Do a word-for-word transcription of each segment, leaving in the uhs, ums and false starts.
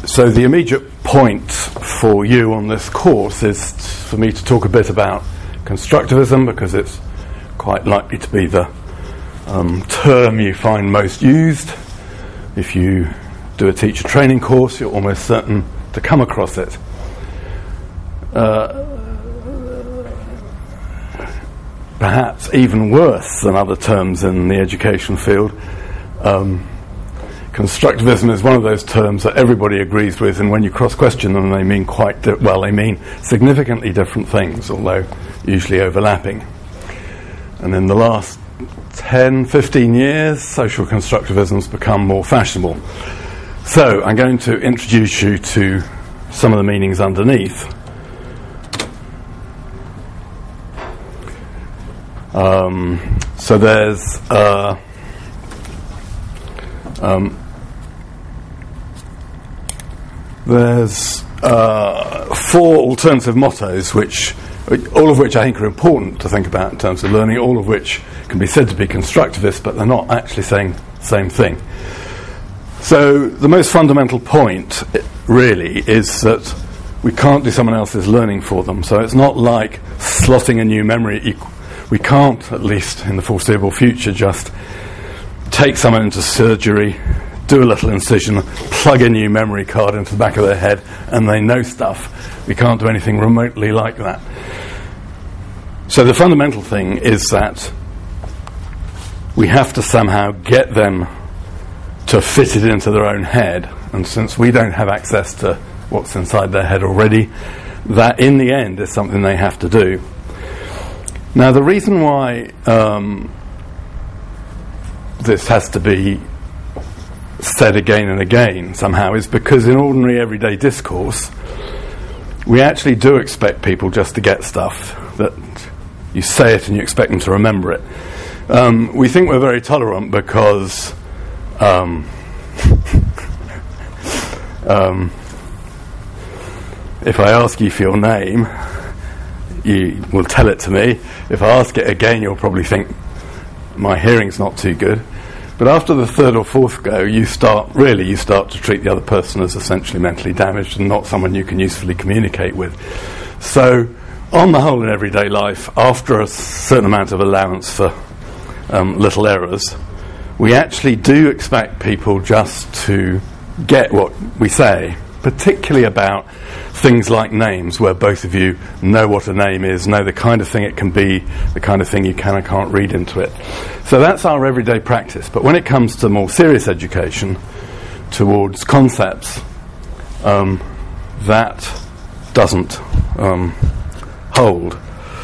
So the immediate point for you on this course is t- for me to talk a bit about constructivism, because it's quite likely to be the um, term you find most used. If you do a teacher training course, you're almost certain to come across it. Uh, perhaps even worse than other terms in the education field, um, constructivism is one of those terms that everybody agrees with, and when you cross-question them, they mean quite di- well. They mean significantly different things, although usually overlapping. And in the last ten, fifteen years, social constructivism has become more fashionable. So I'm going to introduce you to some of the meanings underneath. Um, so there's uh, um, there's uh, four alternative mottos, which all of which I think are important to think about in terms of learning. All of which can be said to be constructivist, but they're not actually saying the same thing. So the most fundamental point, really, is that we can't do someone else's learning for them. So it's not like slotting a new memory. Equ- we can't, at least in the foreseeable future, just take someone into surgery, do a little incision, plug a new memory card into the back of their head, and they know stuff. We can't do anything remotely like that. So the fundamental thing is that we have to somehow get them to fit it into their own head, and since we don't have access to what's inside their head already, that in the end is something they have to do. Now, the reason why um, this has to be said again and again somehow is because in ordinary everyday discourse we actually do expect people just to get stuff, that you say it and you expect them to remember it. Um, we think we're very tolerant because um, um, if I ask you for your name, you will tell it to me. If I ask it again, you'll probably think my hearing's not too good. But after the third or fourth go, you start, really, you start to treat the other person as essentially mentally damaged and not someone you can usefully communicate with. So, on the whole in everyday life, after a certain amount of allowance for um, little errors, we actually do expect people just to get what we say, particularly about things like names, where both of you know what a name is, know the kind of thing it can be, the kind of thing you can and can't read into it. So that's our everyday practice. But when it comes to more serious education, towards concepts, um, that doesn't um, hold.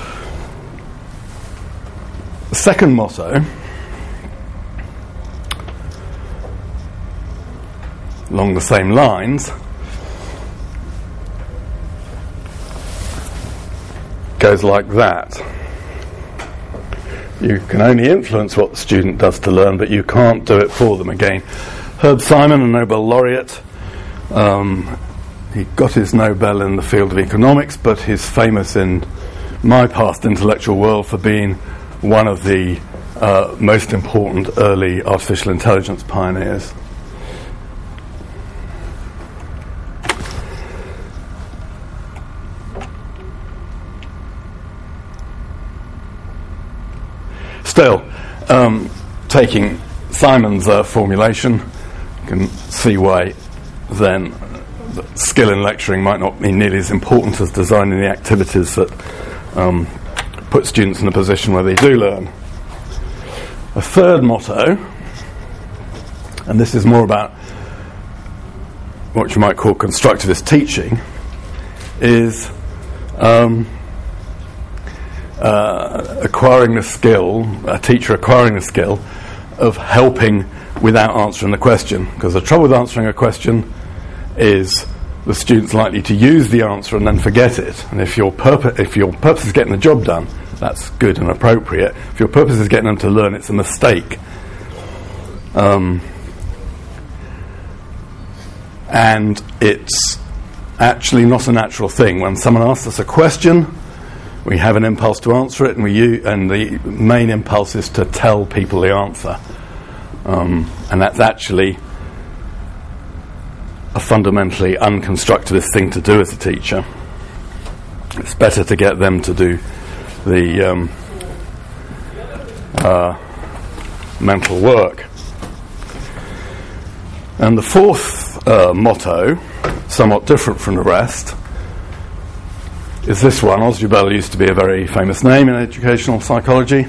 The second motto, along the same lines, goes like that. You can only influence what the student does to learn, but you can't do it for them. Again, Herb Simon, a Nobel laureate, um, he got his Nobel in the field of economics, but he's famous in my past intellectual world for being one of the uh, most important early artificial intelligence pioneers. Still, um, taking Simon's uh, formulation, you can see why then the skill in lecturing might not be nearly as important as designing the activities that um, put students in a position where they do learn. A third motto, and this is more about what you might call constructivist teaching, is um, Uh, acquiring the skill, a teacher acquiring the skill of helping without answering the question. Because the trouble with answering a question is the student's likely to use the answer and then forget it. And if your purpose, if your purpose is getting the job done, that's good and appropriate. If your purpose is getting them to learn, it's a mistake. Um, and it's actually not a natural thing. When someone asks us a question, we have an impulse to answer it, and we use, and the main impulse is to tell people the answer. Um, and that's actually a fundamentally unconstructivist thing to do as a teacher. It's better to get them to do the um, uh, mental work. And the fourth uh, motto, somewhat different from the rest, is this one. Ausubel used to be a very famous name in educational psychology.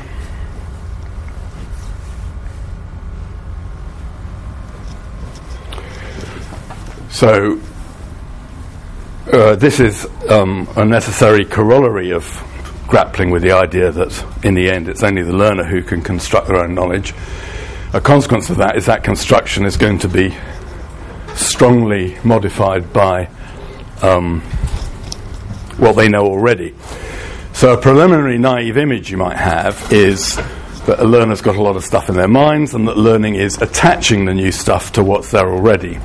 So uh, this is um, a necessary corollary of grappling with the idea that in the end it's only the learner who can construct their own knowledge. A consequence of that is that construction is going to be strongly modified by um, what they know already. So a preliminary naive image you might have is that a learner's got a lot of stuff in their minds and that learning is attaching the new stuff to what's there already.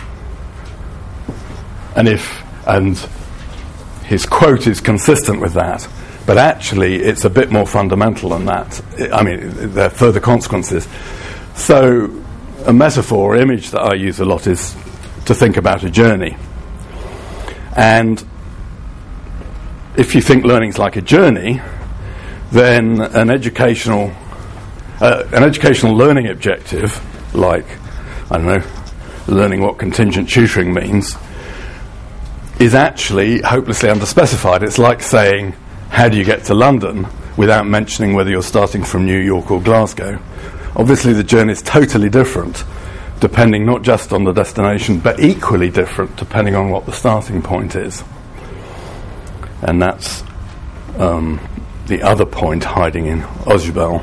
And if and his quote is consistent with that, but actually it's a bit more fundamental than that. I mean, there are further consequences. So a metaphor or image that I use a lot is to think about a journey. And if you think learning's like a journey, then an educational uh, an educational learning objective, like, I don't know, learning what contingent tutoring means, is actually hopelessly underspecified. It's like saying, how do you get to London, without mentioning whether you're starting from New York or Glasgow. Obviously the journey is totally different, depending not just on the destination, but equally different depending on what the starting point is. And that's um, the other point hiding in Ausubel.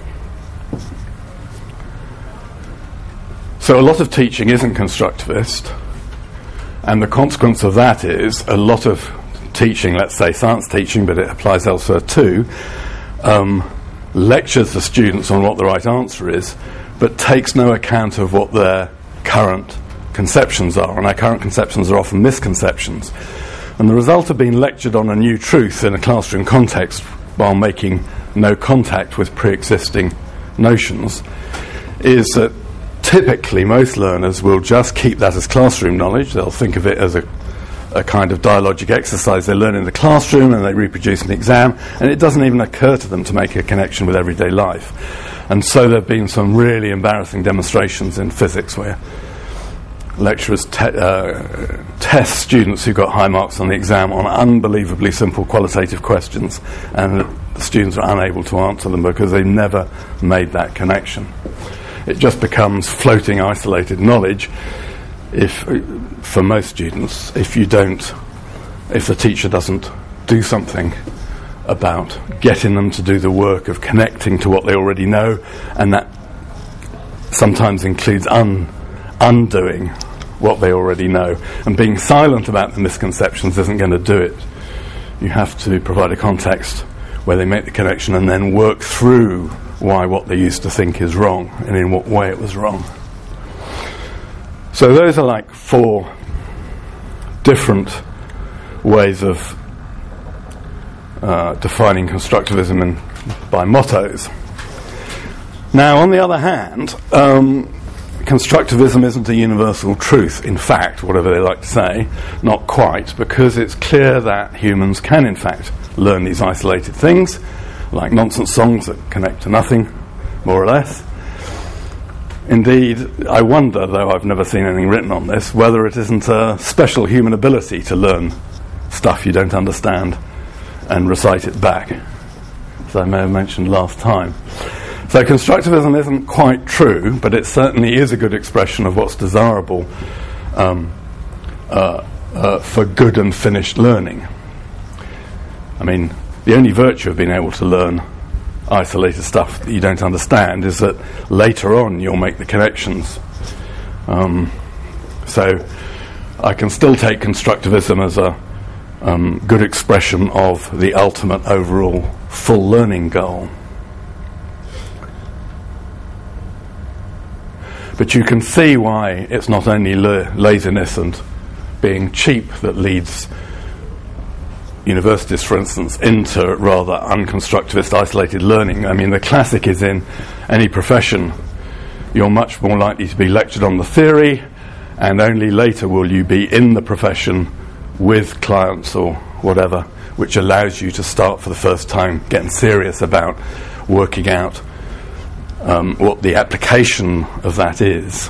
So a lot of teaching isn't constructivist, and the consequence of that is a lot of teaching, let's say science teaching, but it applies elsewhere too, um, lectures the students on what the right answer is, but takes no account of what their current conceptions are, and our current conceptions are often misconceptions. And the result of being lectured on a new truth in a classroom context while making no contact with pre-existing notions is that typically most learners will just keep that as classroom knowledge. They'll think of it as a, a kind of dialogic exercise they learn in the classroom and they reproduce in the exam, and it doesn't even occur to them to make a connection with everyday life. And so there have been some really embarrassing demonstrations in physics where lecturers te- uh, test students who got high marks on the exam on unbelievably simple qualitative questions, and the students are unable to answer them because they never made that connection. It just becomes floating, isolated knowledge if, for most students, if you don't, if the teacher doesn't do something about getting them to do the work of connecting to what they already know, and that sometimes includes un, undoing what they already know. And being silent about the misconceptions isn't going to do it. You have to provide a context where they make the connection and then work through why what they used to think is wrong and in what way it was wrong. So those are like four different ways of uh, defining constructivism in, by mottos. Now, on the other hand, um, constructivism isn't a universal truth. In fact, whatever they like to say, not quite, because it's clear that humans can in fact learn these isolated things, like nonsense songs that connect to nothing, more or less. Indeed, I wonder, though I've never seen anything written on this, whether it isn't a special human ability to learn stuff you don't understand and recite it back, as I may have mentioned last time. So constructivism isn't quite true, but it certainly is a good expression of what's desirable um, uh, uh, for good and finished learning. I mean, the only virtue of being able to learn isolated stuff that you don't understand is that later on you'll make the connections. Um, so I can still take constructivism as a um, good expression of the ultimate overall full learning goal. But you can see why it's not only la- laziness and being cheap that leads universities, for instance, into rather unconstructivist, isolated learning. I mean, the classic is in any profession, you're much more likely to be lectured on the theory and only later will you be in the profession with clients or whatever, which allows you to start for the first time getting serious about working out um, what the application of that is.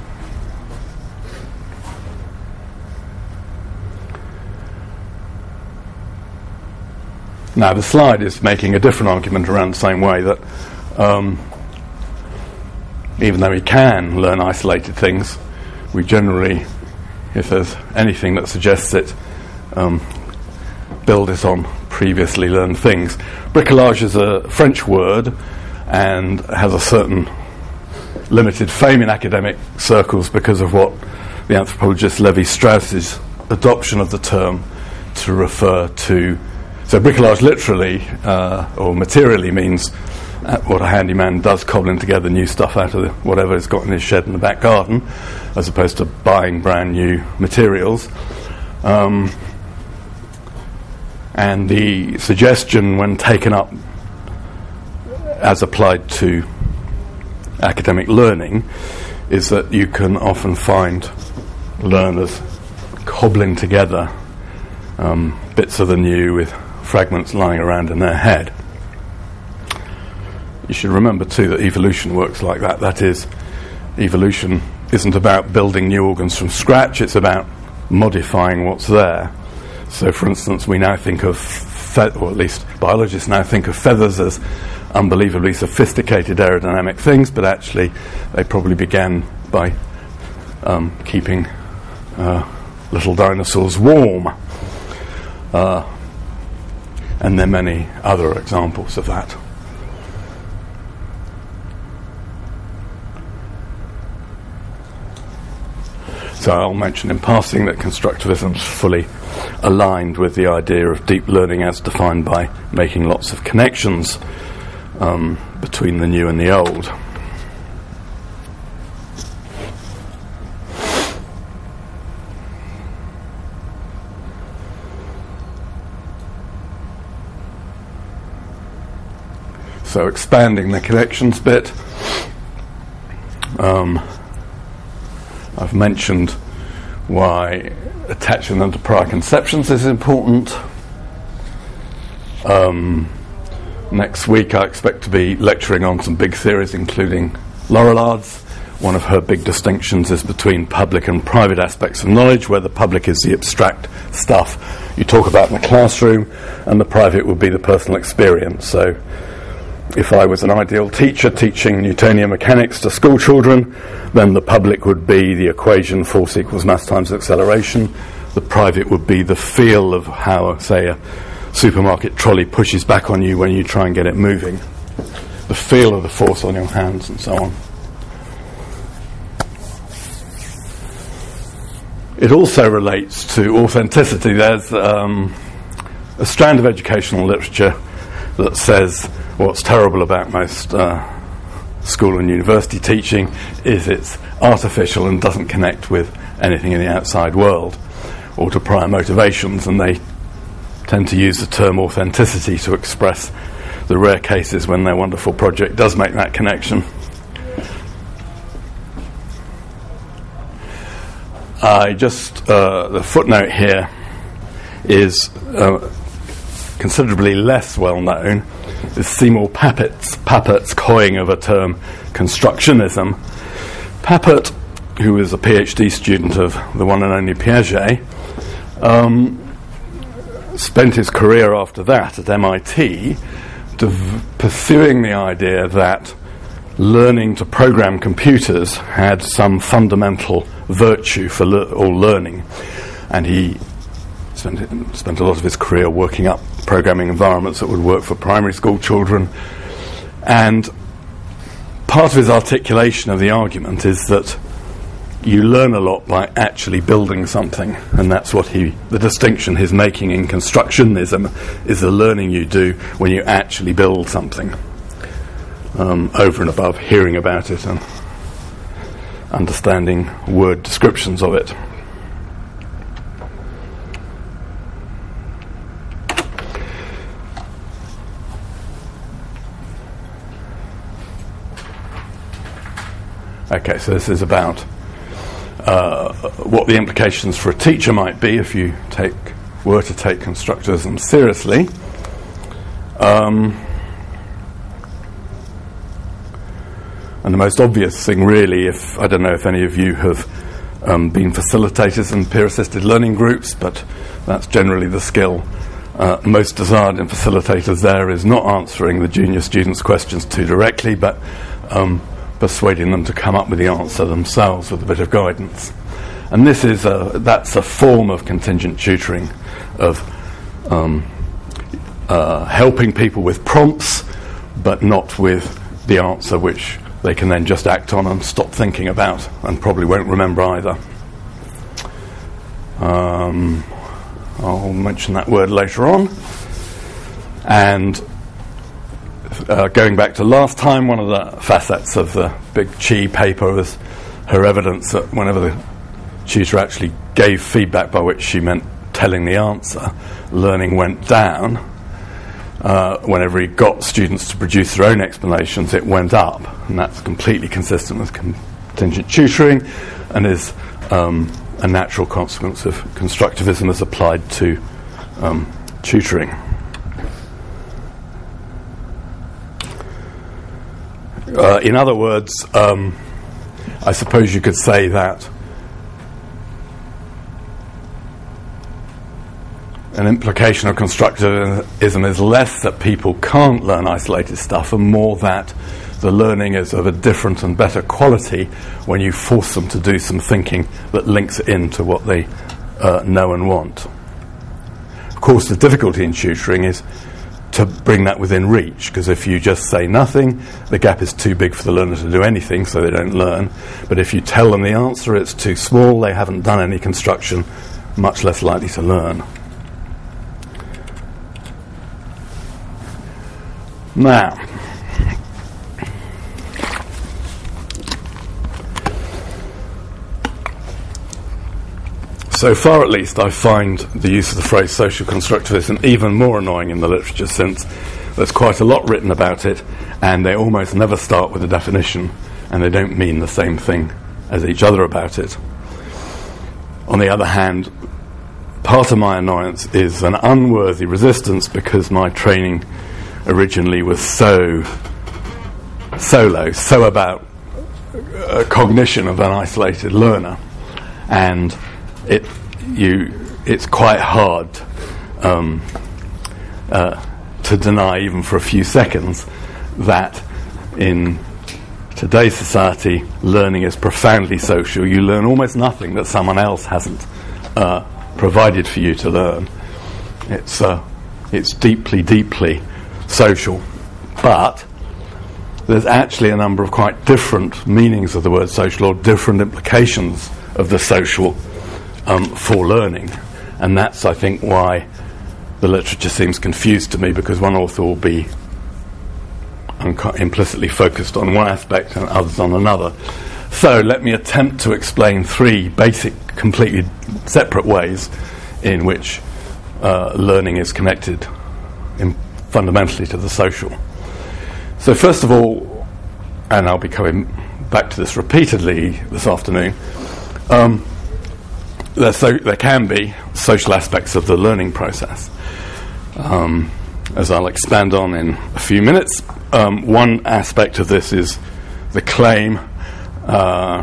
Now, the slide is making a different argument around the same way, that um, even though we can learn isolated things, we generally, if there's anything that suggests it, um, build it on previously learned things. Bricolage is a French word and has a certain limited fame in academic circles because of what the anthropologist Levi-Strauss's adoption of the term to refer to. So bricolage literally uh, or materially means uh, what a handyman does, cobbling together new stuff out of the, whatever he's got in his shed in the back garden, as opposed to buying brand new materials. Um, and the suggestion, when taken up as applied to academic learning, is that you can often find learners cobbling together um, bits of the new with fragments lying around in their head. You should remember too that evolution works like that. That is, evolution isn't about building new organs from scratch, it's about modifying what's there. So for instance, we now think of, fe- or at least biologists now think of feathers as unbelievably sophisticated aerodynamic things, but actually they probably began by um, keeping uh, little dinosaurs warm. Uh, And there are many other examples of that. So I'll mention in passing that constructivism is fully aligned with the idea of deep learning as defined by making lots of connections um, between the new and the old. So expanding the connections bit, um, I've mentioned why attaching them to prior conceptions is important. Um, next week I expect to be lecturing on some big theories, including Laurellard's. One of her big distinctions is between public and private aspects of knowledge, where the public is the abstract stuff you talk about in the classroom, and the private would be the personal experience. So if I was an ideal teacher teaching Newtonian mechanics to school children, then the public would be the equation force equals mass times acceleration. The private would be the feel of how, say, a supermarket trolley pushes back on you when you try and get it moving. The feel of the force on your hands and so on. It also relates to authenticity. There's um, a strand of educational literature that says what's terrible about most uh, school and university teaching is it's artificial and doesn't connect with anything in the outside world or to prior motivations, and they tend to use the term authenticity to express the rare cases when their wonderful project does make that connection. I just, uh, the footnote here is uh, considerably less well known, is Seymour Pappert's, Pappert's coining of a term, constructionism. Papert, who was a PhD student of the one and only Piaget, um, spent his career after that at M I T dev- pursuing the idea that learning to program computers had some fundamental virtue for le- all learning. And he spent, spent a lot of his career working up programming environments that would work for primary school children. And part of his articulation of the argument is that you learn a lot by actually building something, and that's what he, the distinction he's making in constructionism is the learning you do when you actually build something, um, over and above hearing about it and understanding word descriptions of it. Okay, so this is about uh, what the implications for a teacher might be if you take were to take constructivism seriously. Um, and the most obvious thing really, if I don't know if any of you have um, been facilitators in peer-assisted learning groups, but that's generally the skill uh, most desired in facilitators there, is not answering the junior students' questions too directly, but um, persuading them to come up with the answer themselves with a bit of guidance. And this is a, that's a form of contingent tutoring, of um, uh, helping people with prompts, but not with the answer which they can then just act on and stop thinking about, and probably won't remember either. Um, I'll mention that word later on. And uh, going back to last time, one of the facets of the Big Chi paper was her evidence that whenever the tutor actually gave feedback, by which she meant telling the answer, learning went down. Uh, whenever he got students to produce their own explanations, it went up, and that's completely consistent with contingent tutoring, and is um, a natural consequence of constructivism as applied to um, tutoring. Uh, in other words, um, I suppose you could say that an implication of constructivism is less that people can't learn isolated stuff, and more that the learning is of a different and better quality when you force them to do some thinking that links into what they uh, know and want. Of course, the difficulty in tutoring is to bring that within reach, because if you just say nothing, the gap is too big for the learner to do anything, so they don't learn. But if you tell them the answer, it's too small, they haven't done any construction, much less likely to learn. Now, so far at least, I find the use of the phrase social constructivism even more annoying in the literature, since there's quite a lot written about it, and they almost never start with a definition, and they don't mean the same thing as each other about it. On the other hand, part of my annoyance is an unworthy resistance, because my training originally was so solo, so about uh, cognition of an isolated learner, and it you it's quite hard um, uh, to deny, even for a few seconds, that in today's society learning is profoundly social. You learn almost nothing that someone else hasn't uh, provided for you to learn. It's uh, it's deeply, deeply social, but there's actually a number of quite different meanings of the word social, or different implications of the social um, for learning, and that's, I think, why the literature seems confused to me, because one author will be unco- implicitly focused on one aspect and others on another. So let me attempt to explain three basic, completely separate ways in which uh, learning is connected in fundamentally to the social. So first of all, and I'll be coming back to this repeatedly this afternoon, um, there, so, there can be social aspects of the learning process, um, as I'll expand on in a few minutes. Um, one aspect of this is the claim, uh,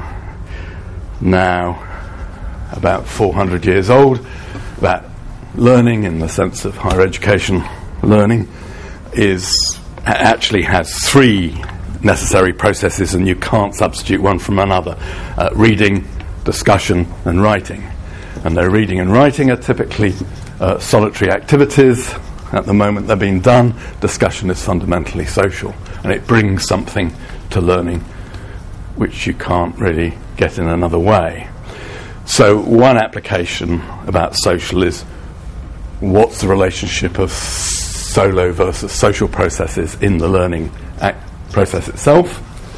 now about four hundred years old, that learning, in the sense of higher education learning, is actually has three necessary processes, and you can't substitute one from another: uh, reading, discussion, and writing. And their reading and writing are typically uh, solitary activities. At the moment they're being done, discussion is fundamentally social, and it brings something to learning which you can't really get in another way. So one application about social is, what's the relationship of solo versus social processes in the learning act process itself?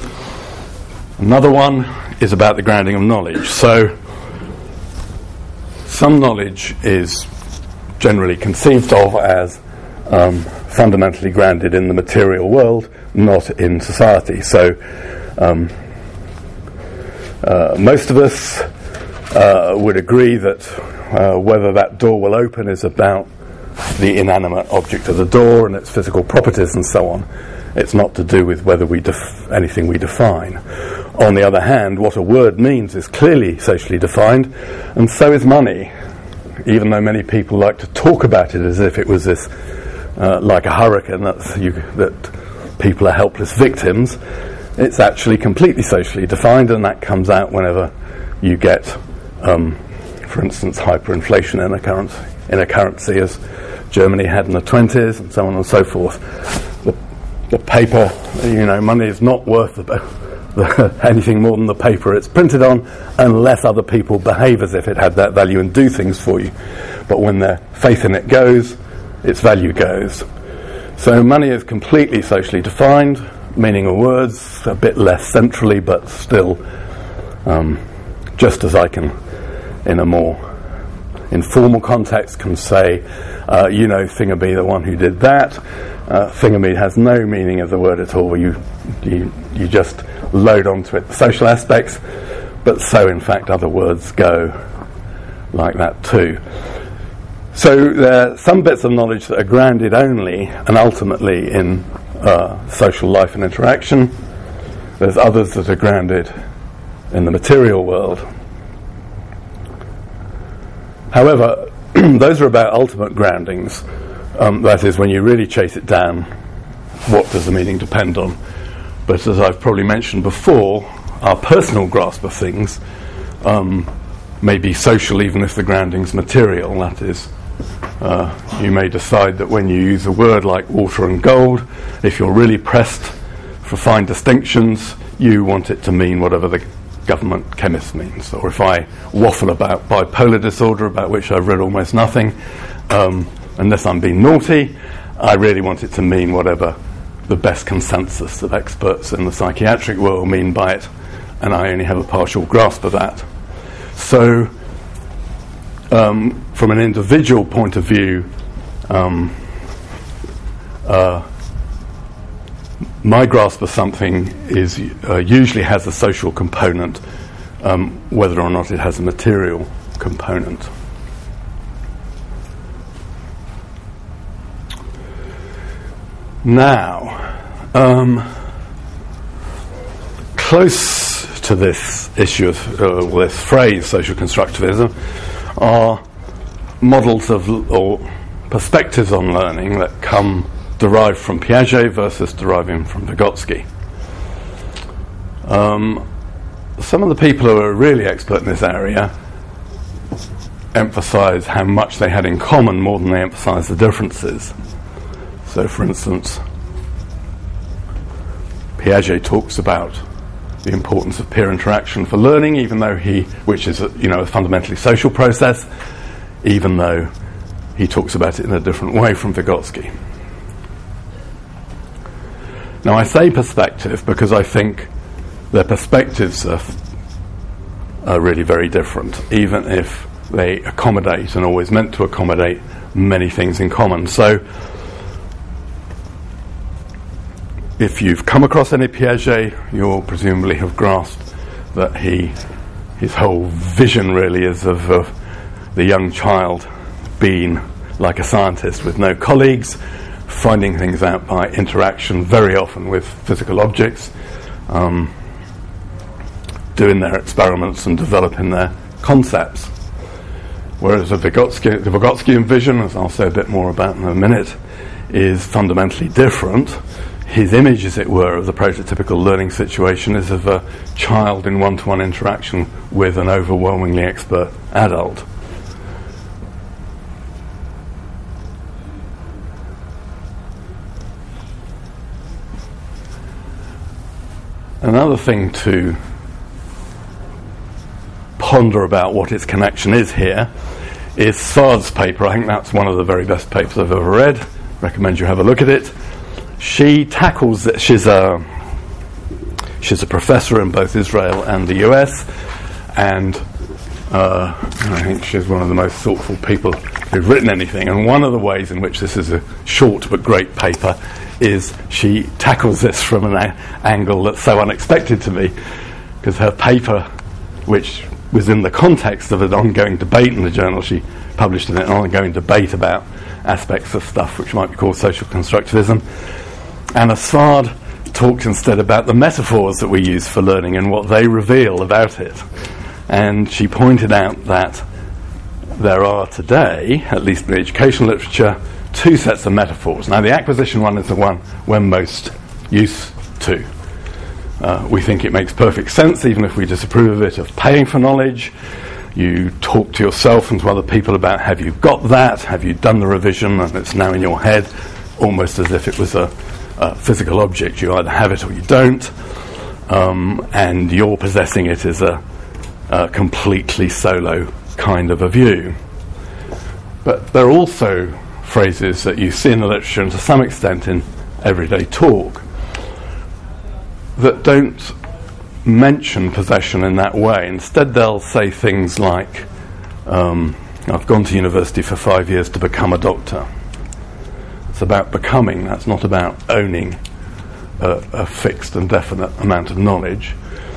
Another one is about the grounding of knowledge. So some knowledge is generally conceived of as um, fundamentally grounded in the material world, not in society. So um, uh, most of us uh, would agree that uh, whether that door will open is about the inanimate object of the door and its physical properties and so on. It's not to do with whether we def- anything we define. On the other hand, what a word means is clearly socially defined, and so is money, even though many people like to talk about it as if it was this, uh, like a hurricane, that's you, that people are helpless victims. It's actually completely socially defined, and that comes out whenever you get, um, for instance, hyperinflation in a currency, in a currency as Germany had in the twenties, and so on and so forth. The, the paper, you know, money is not worth the, the, anything more than the paper it's printed on, unless other people behave as if it had that value and do things for you. But when their faith in it goes, its value goes. So money is completely socially defined, meaning of words a bit less centrally, but still um, just as I can, in a more informal context, can say, uh, you know, Thingamby, the one who did that. Uh, Thingamby has no meaning of the word at all. You, you, you just load onto it the social aspects, but so in fact other words go like that too. So there are some bits of knowledge that are grounded only and ultimately in uh, social life and interaction. There's others that are grounded in the material world. However, those are about ultimate groundings. Um, that is, when you really chase it down, what does the meaning depend on? But as I've probably mentioned before, our personal grasp of things um, may be social even if the grounding's material. That is, uh, you may decide that when you use a word like water and gold, if you're really pressed for fine distinctions, you want it to mean whatever the government chemist means. Or if I waffle about bipolar disorder, about which I've read almost nothing, um, unless I'm being naughty, I really want it to mean whatever the best consensus of experts in the psychiatric world mean by it, and I only have a partial grasp of that. So, um, from an individual point of view, um, uh, my grasp of something is uh, usually has a social component, um, whether or not it has a material component. Now, um, close to this issue of uh, well, this phrase, social constructivism, are models of l- or perspectives on learning that come derived from Piaget versus deriving from Vygotsky. Um, some of the people who are really expert in this area emphasize how much they had in common more than they emphasize the differences. So, for instance, Piaget talks about the importance of peer interaction for learning, even though he, which is a, you know, a fundamentally social process, even though he talks about it in a different way from Vygotsky. Now, I say perspective because I think their perspectives are, are really very different, even if they accommodate and always meant to accommodate many things in common. So, if you've come across any Piaget, you'll presumably have grasped that he, his whole vision really is of uh, the young child being like a scientist with no colleagues, finding things out by interaction, very often with physical objects, um, doing their experiments and developing their concepts. Whereas the Vygotsky, the Vygotskyan vision, as I'll say a bit more about in a minute, is fundamentally different. His image, as it were, of the prototypical learning situation is of a child in one-to-one interaction with an overwhelmingly expert adult. Another thing to ponder about what its connection is here is Sard's paper. I think that's one of the very best papers I've ever read. Recommend you have a look at it. She tackles it. She's a she's a professor in both Israel and the U S, and uh, I think she's one of the most thoughtful people who've written anything. And one of the ways in which this is a short but great paper is she tackles this from an a- angle that's so unexpected to me, because her paper, which was in the context of an ongoing debate in the journal. She published in it an ongoing debate about aspects of stuff which might be called social constructivism. Anna Svard talked instead about the metaphors that we use for learning and what they reveal about it. And she pointed out that there are today, at least in the educational literature, two sets of metaphors. Now, the acquisition one is the one we're most used to. Uh, we think it makes perfect sense, even if we disapprove of it, of paying for knowledge. You talk to yourself and to other people about, have you got that? Have you done the revision? And it's now in your head, almost as if it was a, a physical object. You either have it or you don't. Um, and your possessing it is a, a completely solo kind of a view. But there are also phrases that you see in the literature, and to some extent in everyday talk, that don't mention possession in that way. Instead, they'll say things like, um, I've gone to university for five years to become a doctor. It's about becoming, that's not about owning a, a fixed and definite amount of knowledge.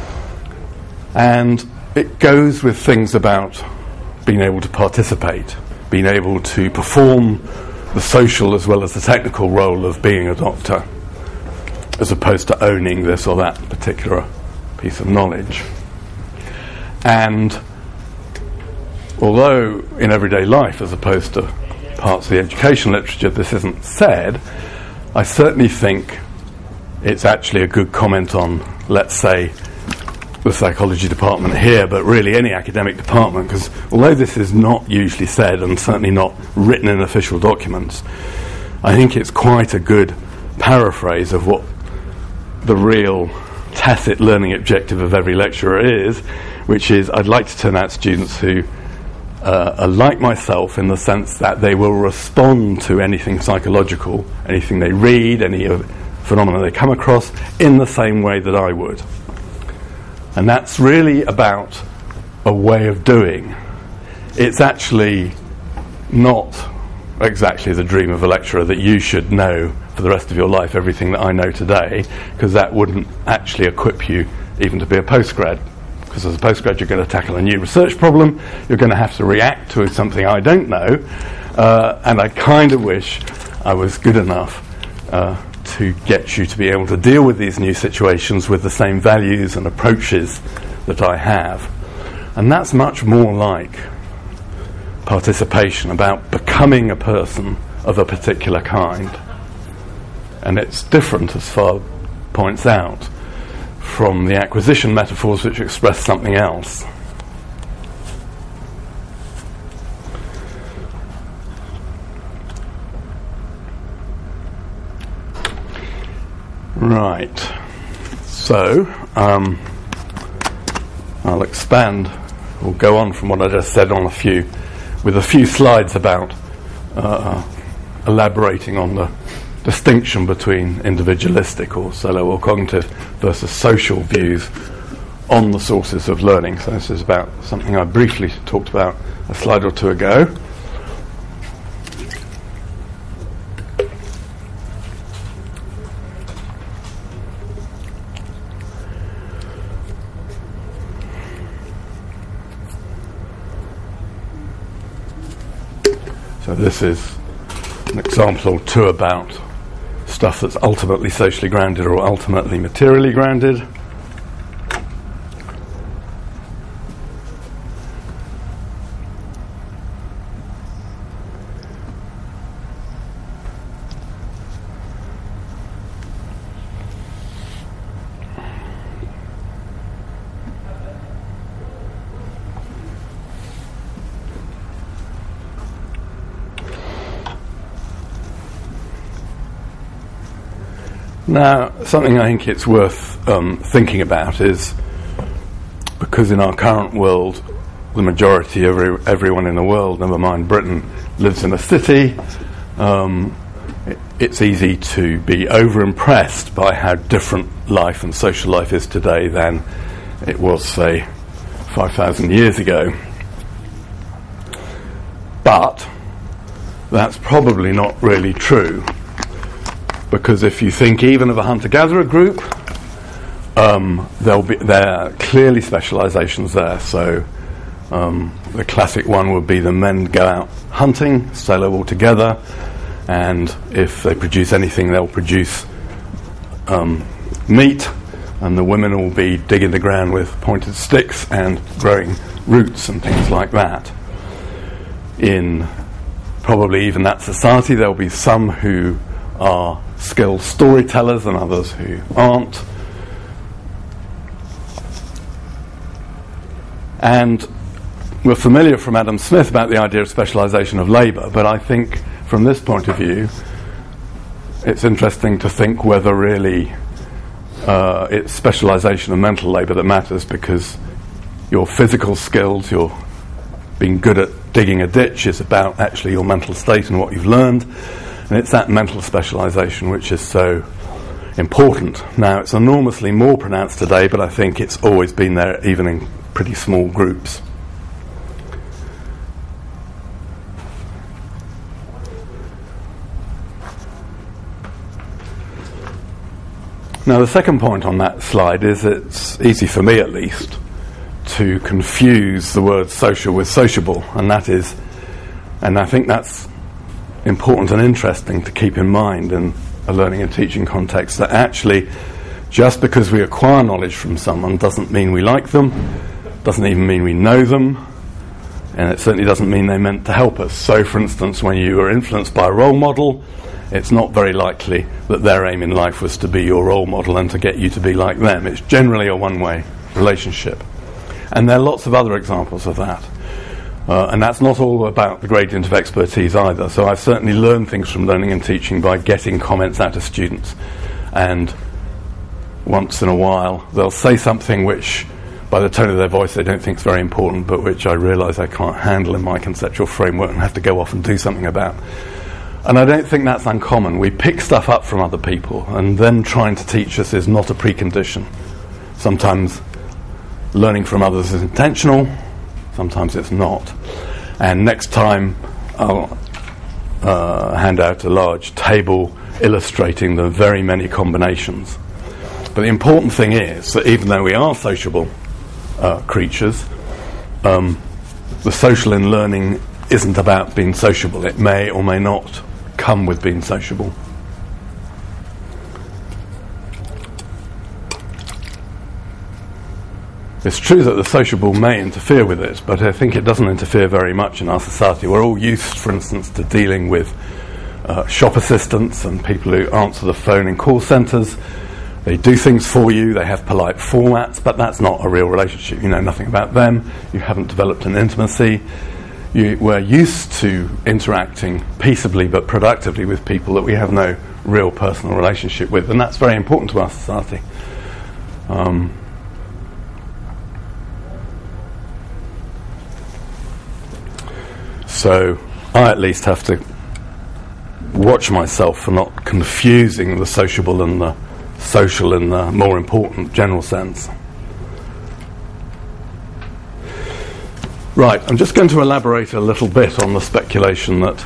And it goes with things about being able to participate, being able to perform the social as well as the technical role of being a doctor, as opposed to owning this or that particular piece of knowledge. And although in everyday life, as opposed to parts of the education literature, this isn't said, I certainly think it's actually a good comment on, let's say, the psychology department here, but really any academic department, because although this is not usually said and certainly not written in official documents, I think it's quite a good paraphrase of what the real tacit learning objective of every lecturer is, which is I'd like to turn out students who uh, are like myself in the sense that they will respond to anything psychological, anything they read, any uh, phenomena they come across, in the same way that I would. And that's really about a way of doing. It's actually not exactly the dream of a lecturer that you should know for the rest of your life everything that I know today, because that wouldn't actually equip you even to be a postgrad. Because as a postgrad, you're going to tackle a new research problem, you're going to have to react to something I don't know, uh, and I kind of wish I was good enough uh, to get you to be able to deal with these new situations with the same values and approaches that I have. And that's much more like participation, about becoming a person of a particular kind. And it's different, as Svard points out, from the acquisition metaphors which express something else. Right. So, um, I'll expand, or go on from what I just said on a few, with a few slides about uh, elaborating on the distinction between individualistic or solo or cognitive versus social views on the sources of learning. So this is about something I briefly talked about a slide or two ago. So this is an example or two about stuff that's ultimately socially grounded or ultimately materially grounded. Now, something I think it's worth um, thinking about is, because in our current world, the majority of every, everyone in the world, never mind Britain, lives in a city, um, it, it's easy to be over-impressed by how different life and social life is today than it was, say, five thousand years ago. But that's probably not really true. Because if you think even of a hunter-gatherer group, um, there'll be there are clearly specialisations there. So Um, the classic one would be the men go out hunting, solo all together, and if they produce anything, they'll produce um, meat, and the women will be digging the ground with pointed sticks and growing roots and things like that. In probably even that society, there will be some who are skilled storytellers and others who aren't. And we're familiar from Adam Smith about the idea of specialisation of labour, but I think from this point of view it's interesting to think whether really uh, it's specialisation of mental labour that matters, because your physical skills, your being good at digging a ditch, is about actually your mental state and what you've learned, and it's that mental specialisation which is so important. Now, it's enormously more pronounced today, but I think it's always been there, even in pretty small groups. Now, the second point on that slide is it's easy for me, at least, to confuse the word social with sociable, and that is, and I think that's important and interesting to keep in mind in a learning and teaching context, that actually just because we acquire knowledge from someone doesn't mean we like them, doesn't even mean we know them, and it certainly doesn't mean they're meant to help us. So, for instance, when you are influenced by a role model, it's not very likely that their aim in life was to be your role model and to get you to be like them. It's generally a one-way relationship. And there are lots of other examples of that. Uh, and that's not all about the gradient of expertise either. So I've certainly learned things from learning and teaching by getting comments out of students. And once in a while, they'll say something which, by the tone of their voice, they don't think is very important, but which I realise I can't handle in my conceptual framework and have to go off and do something about. And I don't think that's uncommon. We pick stuff up from other people, and then trying to teach us is not a precondition. Sometimes learning from others is intentional, sometimes it's not. And next time I'll uh, hand out a large table illustrating the very many combinations. But the important thing is that even though we are sociable uh, creatures, um, the social in learning isn't about being sociable. It may or may not come with being sociable. It's true that the sociable may interfere with it, but I think it doesn't interfere very much in our society. We're all used, for instance, to dealing with uh, shop assistants and people who answer the phone in call centres. They do things for you, they have polite formats, but that's not a real relationship. You know nothing about them, you haven't developed an intimacy. You, we're used to interacting peaceably but productively with people that we have no real personal relationship with, and that's very important to our society. Um, so I at least have to watch myself for not confusing the sociable and the social in the more important general sense. Right, I'm just going to elaborate a little bit on the speculation that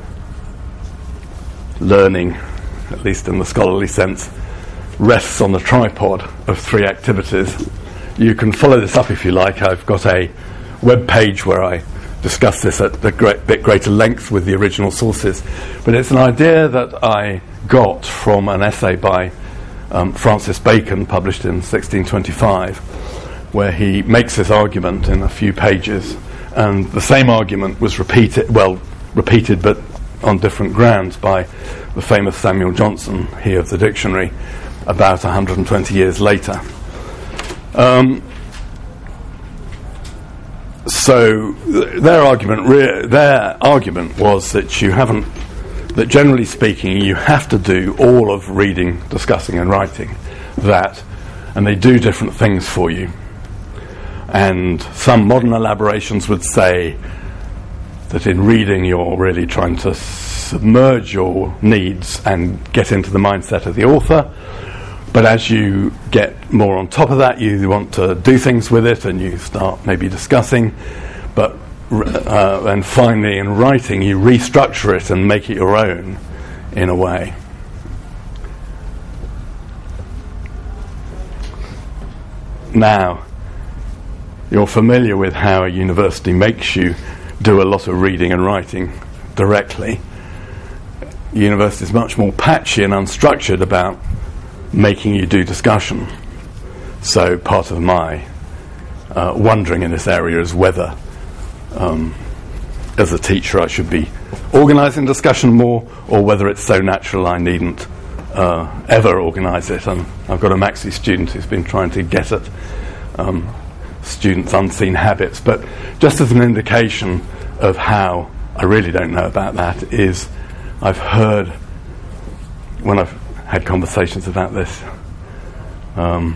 learning, at least in the scholarly sense, rests on the tripod of three activities. You can follow this up if you like. I've got a web page where I discuss this at a great bit greater length with the original sources, but it's an idea that I got from an essay by um, Francis Bacon, published in sixteen twenty-five, where he makes this argument in a few pages, and the same argument was repeated, well, repeated but on different grounds by the famous Samuel Johnson, he of the dictionary, about one hundred twenty years later. Um, so th- their argument, re- their argument was that you haven't, that generally speaking, you have to do all of reading, discussing, and writing. That, and they do different things for you. And some modern elaborations would say that in reading you're really trying to submerge your needs and get into the mindset of the author, but as you get more on top of that, you want to do things with it and you start maybe discussing, but uh, and finally in writing you restructure it and make it your own in a way. you're familiar with how a university makes you do a lot of reading and writing directly. University is much more patchy and unstructured about making you do discussion. So part of my uh, wondering in this area is whether, um, as a teacher, I should be organising discussion more, or whether it's so natural I needn't uh, ever organise it. And I've got a Maxi student who's been trying to get at um, students' unseen habits. But just as an indication of how I really don't know about that is, I've heard, when I've had conversations about this, um,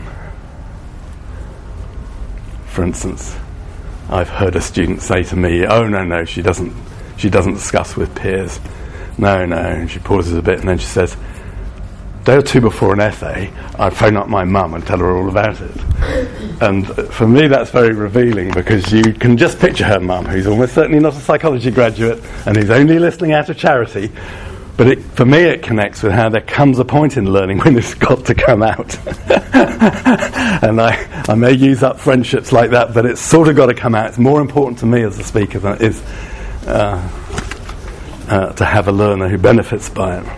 for instance, I've heard a student say to me, oh no, no, she doesn't she doesn't discuss with peers. No, no, and she pauses a bit and then she says, day or two before an essay, I'd phone up my mum and tell her all about it. And for me that's very revealing, because you can just picture her mum, who's almost certainly not a psychology graduate and who's only listening out of charity. But it, for me it connects with how there comes a point in learning when it's got to come out. And I, I may use up friendships like that, but it's sort of got to come out. It's more important to me as a speaker than it is uh, uh, to have a learner who benefits by it.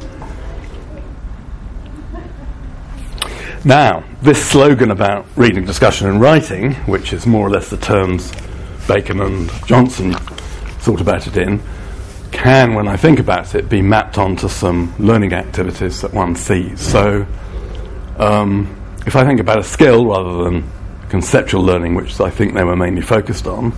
Now, this slogan about reading, discussion and writing, which is more or less the terms Bacon and Johnson thought about it in, can, when I think about it, be mapped onto some learning activities that one sees. So um, if I think about a skill rather than conceptual learning, which I think they were mainly focused on,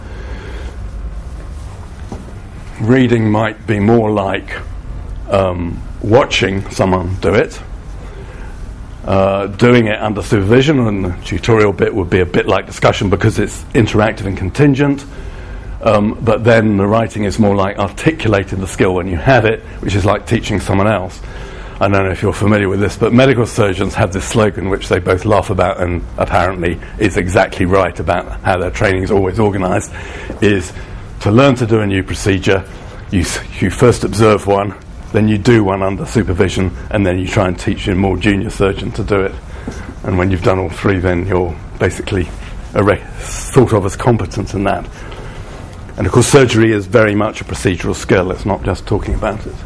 reading might be more like um, watching someone do it, uh, doing it under supervision, and the tutorial bit would be a bit like discussion because it's interactive and contingent. Um, but then the writing is more like articulating the skill when you have it, which is like teaching someone else. I don't know if you're familiar with this, but medical surgeons have this slogan which they both laugh about and apparently is exactly right about how their training is always organised, is to learn to do a new procedure, you, you first observe one, then you do one under supervision, and then you try and teach a more junior surgeon to do it. And when you've done all three, then you're basically a re- thought of as competent in that. And of course surgery is very much a procedural skill, it's not just talking about it.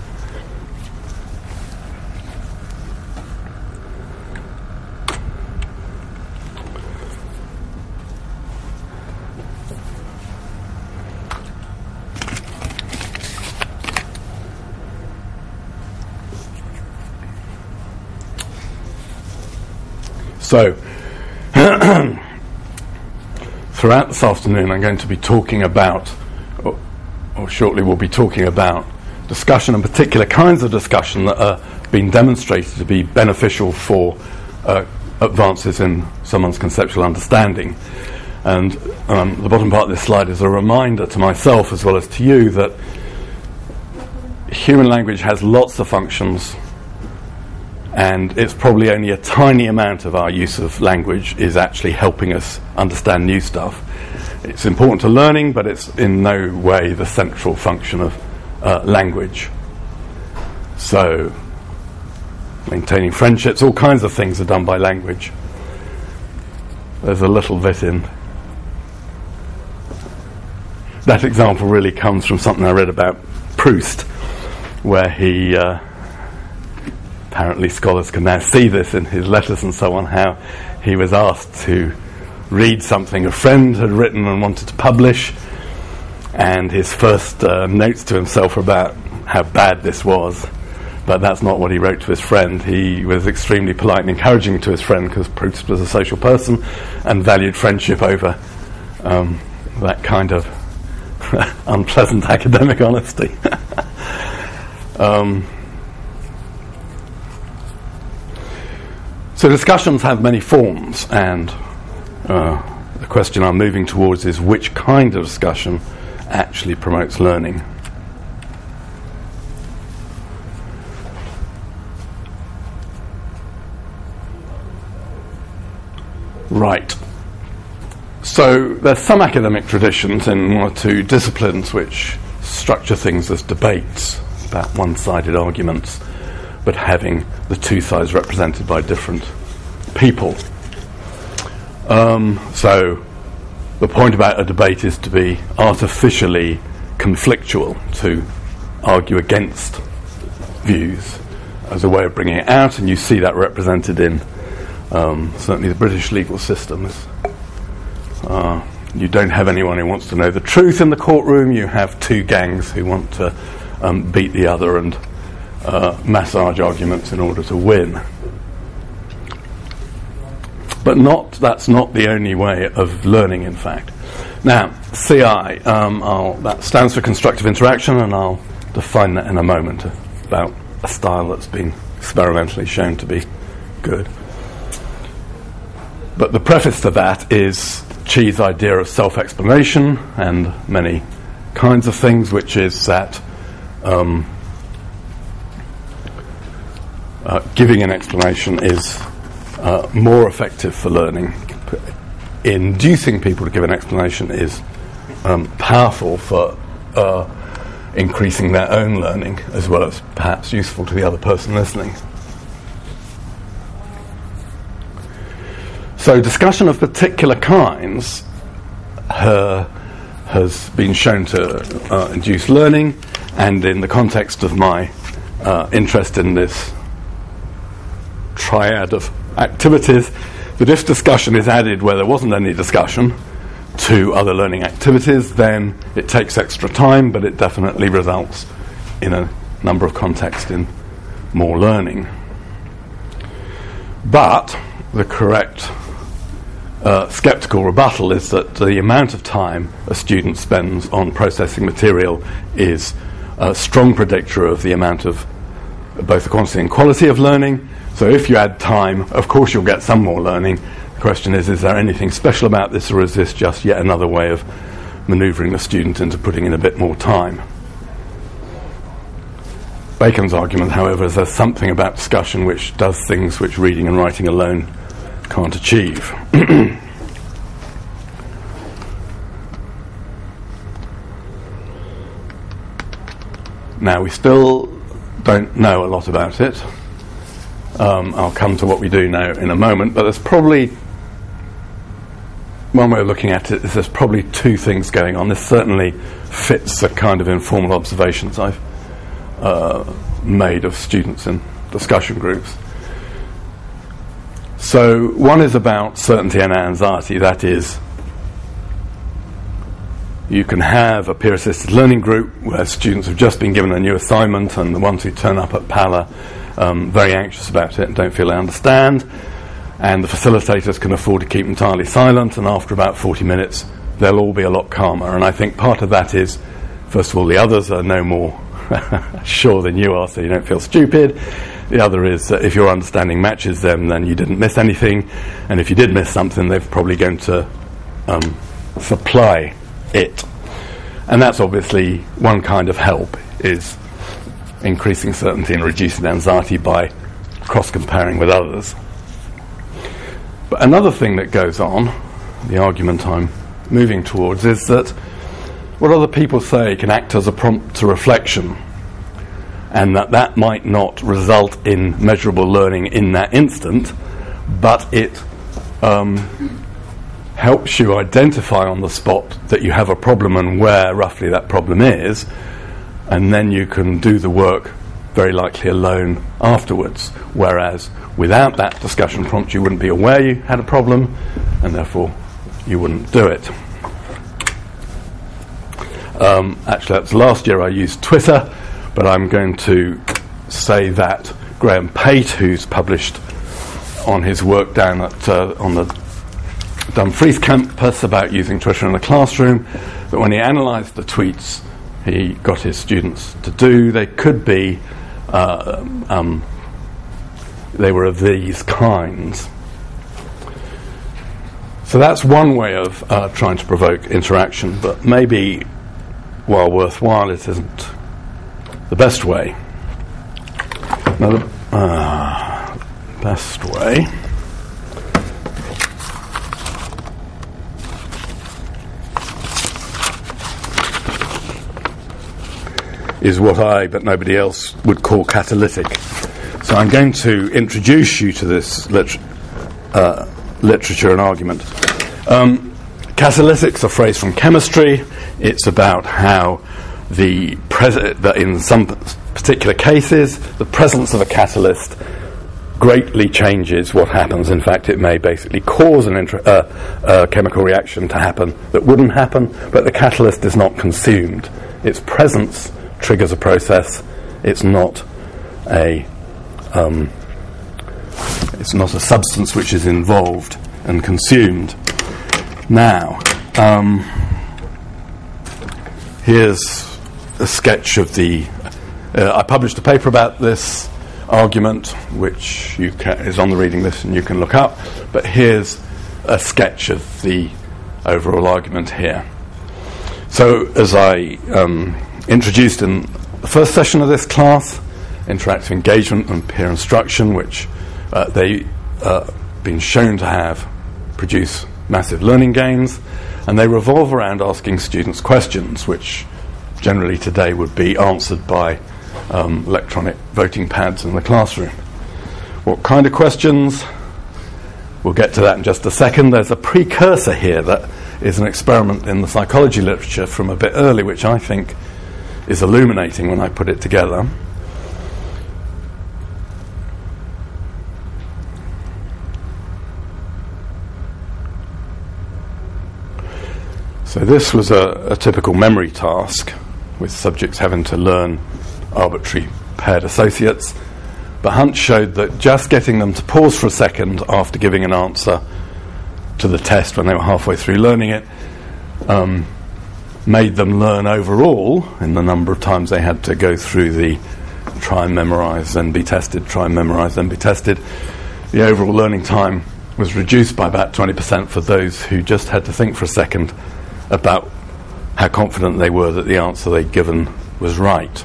So, throughout this afternoon I'm going to be talking about, or, or shortly we'll be talking about, discussion and particular kinds of discussion that are being demonstrated to be beneficial for uh, advances in someone's conceptual understanding. And um, the bottom part of this slide is a reminder to myself as well as to you that human language has lots of functions, and it's probably only a tiny amount of our use of language is actually helping us understand new stuff. It's important to learning, but it's in no way the central function of uh, language. So, maintaining friendships, all kinds of things are done by language. There's a little bit in. That example really comes from something I read about Proust, where he... Uh, apparently scholars can now see this in his letters and so on, how he was asked to read something a friend had written and wanted to publish, and his first uh, notes to himself were about how bad this was, but that's not what he wrote to his friend. He was extremely polite and encouraging to his friend, because Proust was a social person and valued friendship over um, that kind of unpleasant academic honesty. um, So discussions have many forms, and uh, the question I'm moving towards is which kind of discussion actually promotes learning. Right. So there's some academic traditions in one or two disciplines which structure things as debates about one-sided arguments, but having the two sides represented by different people. Um, so the point about a debate is to be artificially conflictual, to argue against views as a way of bringing it out, and you see that represented in um, certainly the British legal system. Uh, you don't have anyone who wants to know the truth in the courtroom, you have two gangs who want to um, beat the other and uh, massage arguments in order to win. But not that's not the only way of learning, in fact. Now, C I, um, I'll, that stands for constructive interaction, and I'll define that in a moment, about a style that's been experimentally shown to be good. But the preface to that is Qi's idea of self-explanation and many kinds of things, which is that um, uh, giving an explanation is Uh, more effective for learning. Inducing people to give an explanation is um, powerful for uh, increasing their own learning, as well as perhaps useful to the other person listening. So discussion of particular kinds uh, has been shown to uh, induce learning, and in the context of my uh, interest in this triad of activities, that if discussion is added where there wasn't any discussion to other learning activities, then it takes extra time, but it definitely results in a number of contexts in more learning. But the correct uh, skeptical rebuttal is that the amount of time a student spends on processing material is a strong predictor of the amount of both the quantity and quality of learning. So if you add time, of course you'll get some more learning. The question is, is there anything special about this, or is this just yet another way of manoeuvring the student into putting in a bit more time? Bacon's argument, however, is there's something about discussion which does things which reading and writing alone can't achieve. Now, we still don't know a lot about it. Um, I'll come to what we do know in a moment, but there's probably one way of looking at it is there's probably two things going on. This certainly fits the kind of informal observations I've uh, made of students in discussion groups. So one is about certainty and anxiety. That is, you can have a peer-assisted learning group where students have just been given a new assignment, and the ones who turn up at P A L A um, very anxious about it and don't feel they understand, and the facilitators can afford to keep entirely silent, and after about forty minutes they'll all be a lot calmer. And I think part of that is, first of all, the others are no more sure than you are, so you don't feel stupid. The other is that if your understanding matches them, then you didn't miss anything, and if you did miss something, they're probably going to um, supply it. And that's obviously one kind of help, is increasing certainty and reducing anxiety by cross-comparing with others. But another thing that goes on, the argument I'm moving towards, is that what other people say can act as a prompt to reflection, and that that might not result in measurable learning in that instant, but it um, helps you identify on the spot that you have a problem and where roughly that problem is, and then you can do the work very likely alone afterwards, whereas without that discussion prompt you wouldn't be aware you had a problem, and therefore you wouldn't do it. Um, actually, that's last year I used Twitter, but I'm going to say that Graham Pate, who's published on his work down at uh, on the Dumfries campus about using Twitter in the classroom, that when he analysed the tweets he got his students to do, they could be, uh, um, they were of these kinds. So that's one way of uh, trying to provoke interaction, but maybe, while worthwhile, it isn't the best way. Now, the uh, best way is what I, but nobody else, would call catalytic. So I'm going to introduce you to this lit- uh, literature and argument. Um, Catalytic's a phrase from chemistry. It's about how the pres- that in some particular cases, the presence of a catalyst greatly changes what happens. In fact, it may basically cause an intra- uh, uh, chemical reaction to happen that wouldn't happen, but the catalyst is not consumed. Its presence triggers a process. It's not a um, it's not a substance which is involved and consumed. Now, um, here's a sketch of the. Uh, I published a paper about this argument, which you ca- is on the reading list and you can look up. But here's a sketch of the overall argument here. So, as I um, introduced in the first session of this class, interactive engagement and peer instruction, which uh, they uh, been shown to have produce massive learning gains, and they revolve around asking students questions, which generally today would be answered by um, electronic voting pads in the classroom. What kind of questions? We'll get to that in just a second. There's a precursor here that is an experiment in the psychology literature from a bit early, which I think is illuminating when I put it together. So this was a, a typical memory task, with subjects having to learn arbitrary paired associates. But Hunt showed that just getting them to pause for a second after giving an answer to the test when they were halfway through learning it um, made them learn overall, in the number of times they had to go through the try and memorise, then be tested, try and memorise, then be tested. The overall learning time was reduced by about twenty percent for those who just had to think for a second about how confident they were that the answer they'd given was right.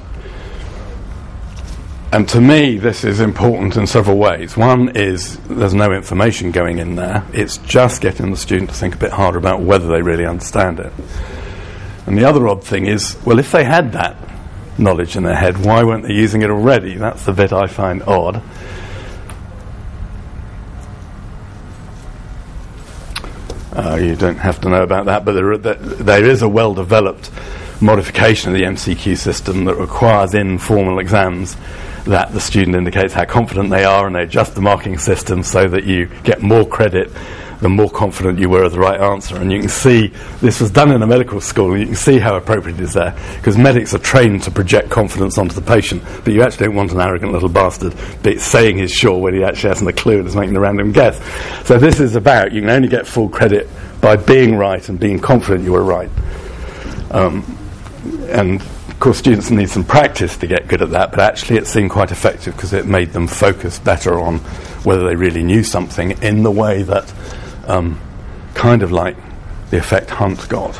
And to me, this is important in several ways. One is there's no information going in there. It's just getting the student to think a bit harder about whether they really understand it. And the other odd thing is, well, if they had that knowledge in their head, why weren't they using it already? That's the bit I find odd. Uh, you don't have to know about that, but there, there, there is a well-developed modification of the M C Q system that requires in formal exams that the student indicates how confident they are, and they adjust the marking system so that you get more credit the more confident you were of the right answer. And you can see this was done in a medical school, and you can see how appropriate it is there, because medics are trained to project confidence onto the patient, but you actually don't want an arrogant little bastard be saying he's sure when he actually hasn't a clue and is making a random guess. So this is about, you can only get full credit by being right and being confident you were right. Um, and of course students need some practice to get good at that, but actually it seemed quite effective because it made them focus better on whether they really knew something in the way that um, kind of like the effect Hunt got.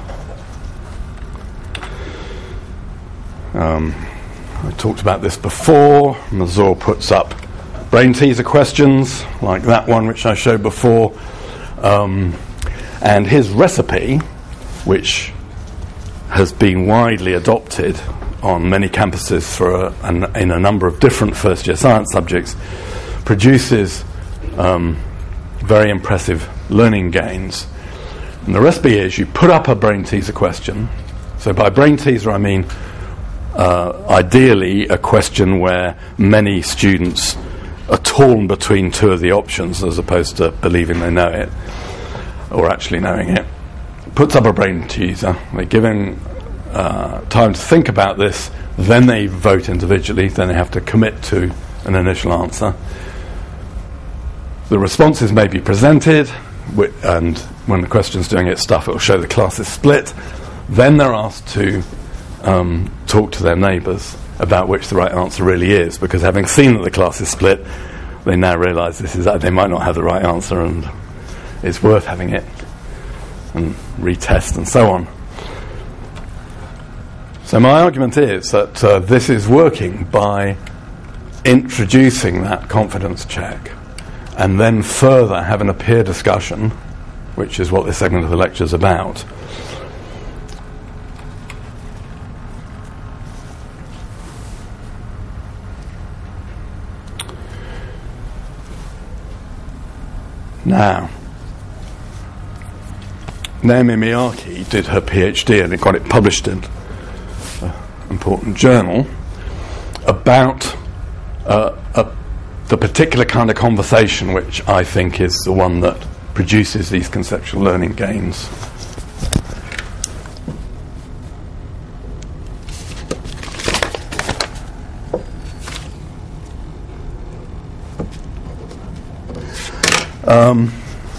Um, I talked about this before. Mazur puts up brain teaser questions like that one which I showed before, um, and his recipe, which has been widely adopted on many campuses for a, an, in a number of different first-year science subjects, produces um, very impressive learning gains. And the recipe is you put up a brain teaser question. So by brain teaser I mean uh, ideally a question where many students are torn between two of the options as opposed to believing they know it or actually knowing it. Puts up a brain teaser. They're given uh, time to think about this, then they vote individually, then they have to commit to an initial answer. The responses may be presented, wi- and when the question's doing its stuff, it will show the class is split. Then they're asked to um, talk to their neighbours about which the right answer really is, because having seen that the class is split, they now realise this is uh, they might not have the right answer, and it's worth having it, and retest and so on. So my argument is that uh, this is working by introducing that confidence check and then further having a peer discussion, which is what this segment of the lecture is about. Now, Naomi Miyake did her PhD and it got it published in an important journal about uh, a, the particular kind of conversation which I think is the one that produces these conceptual learning gains. Um,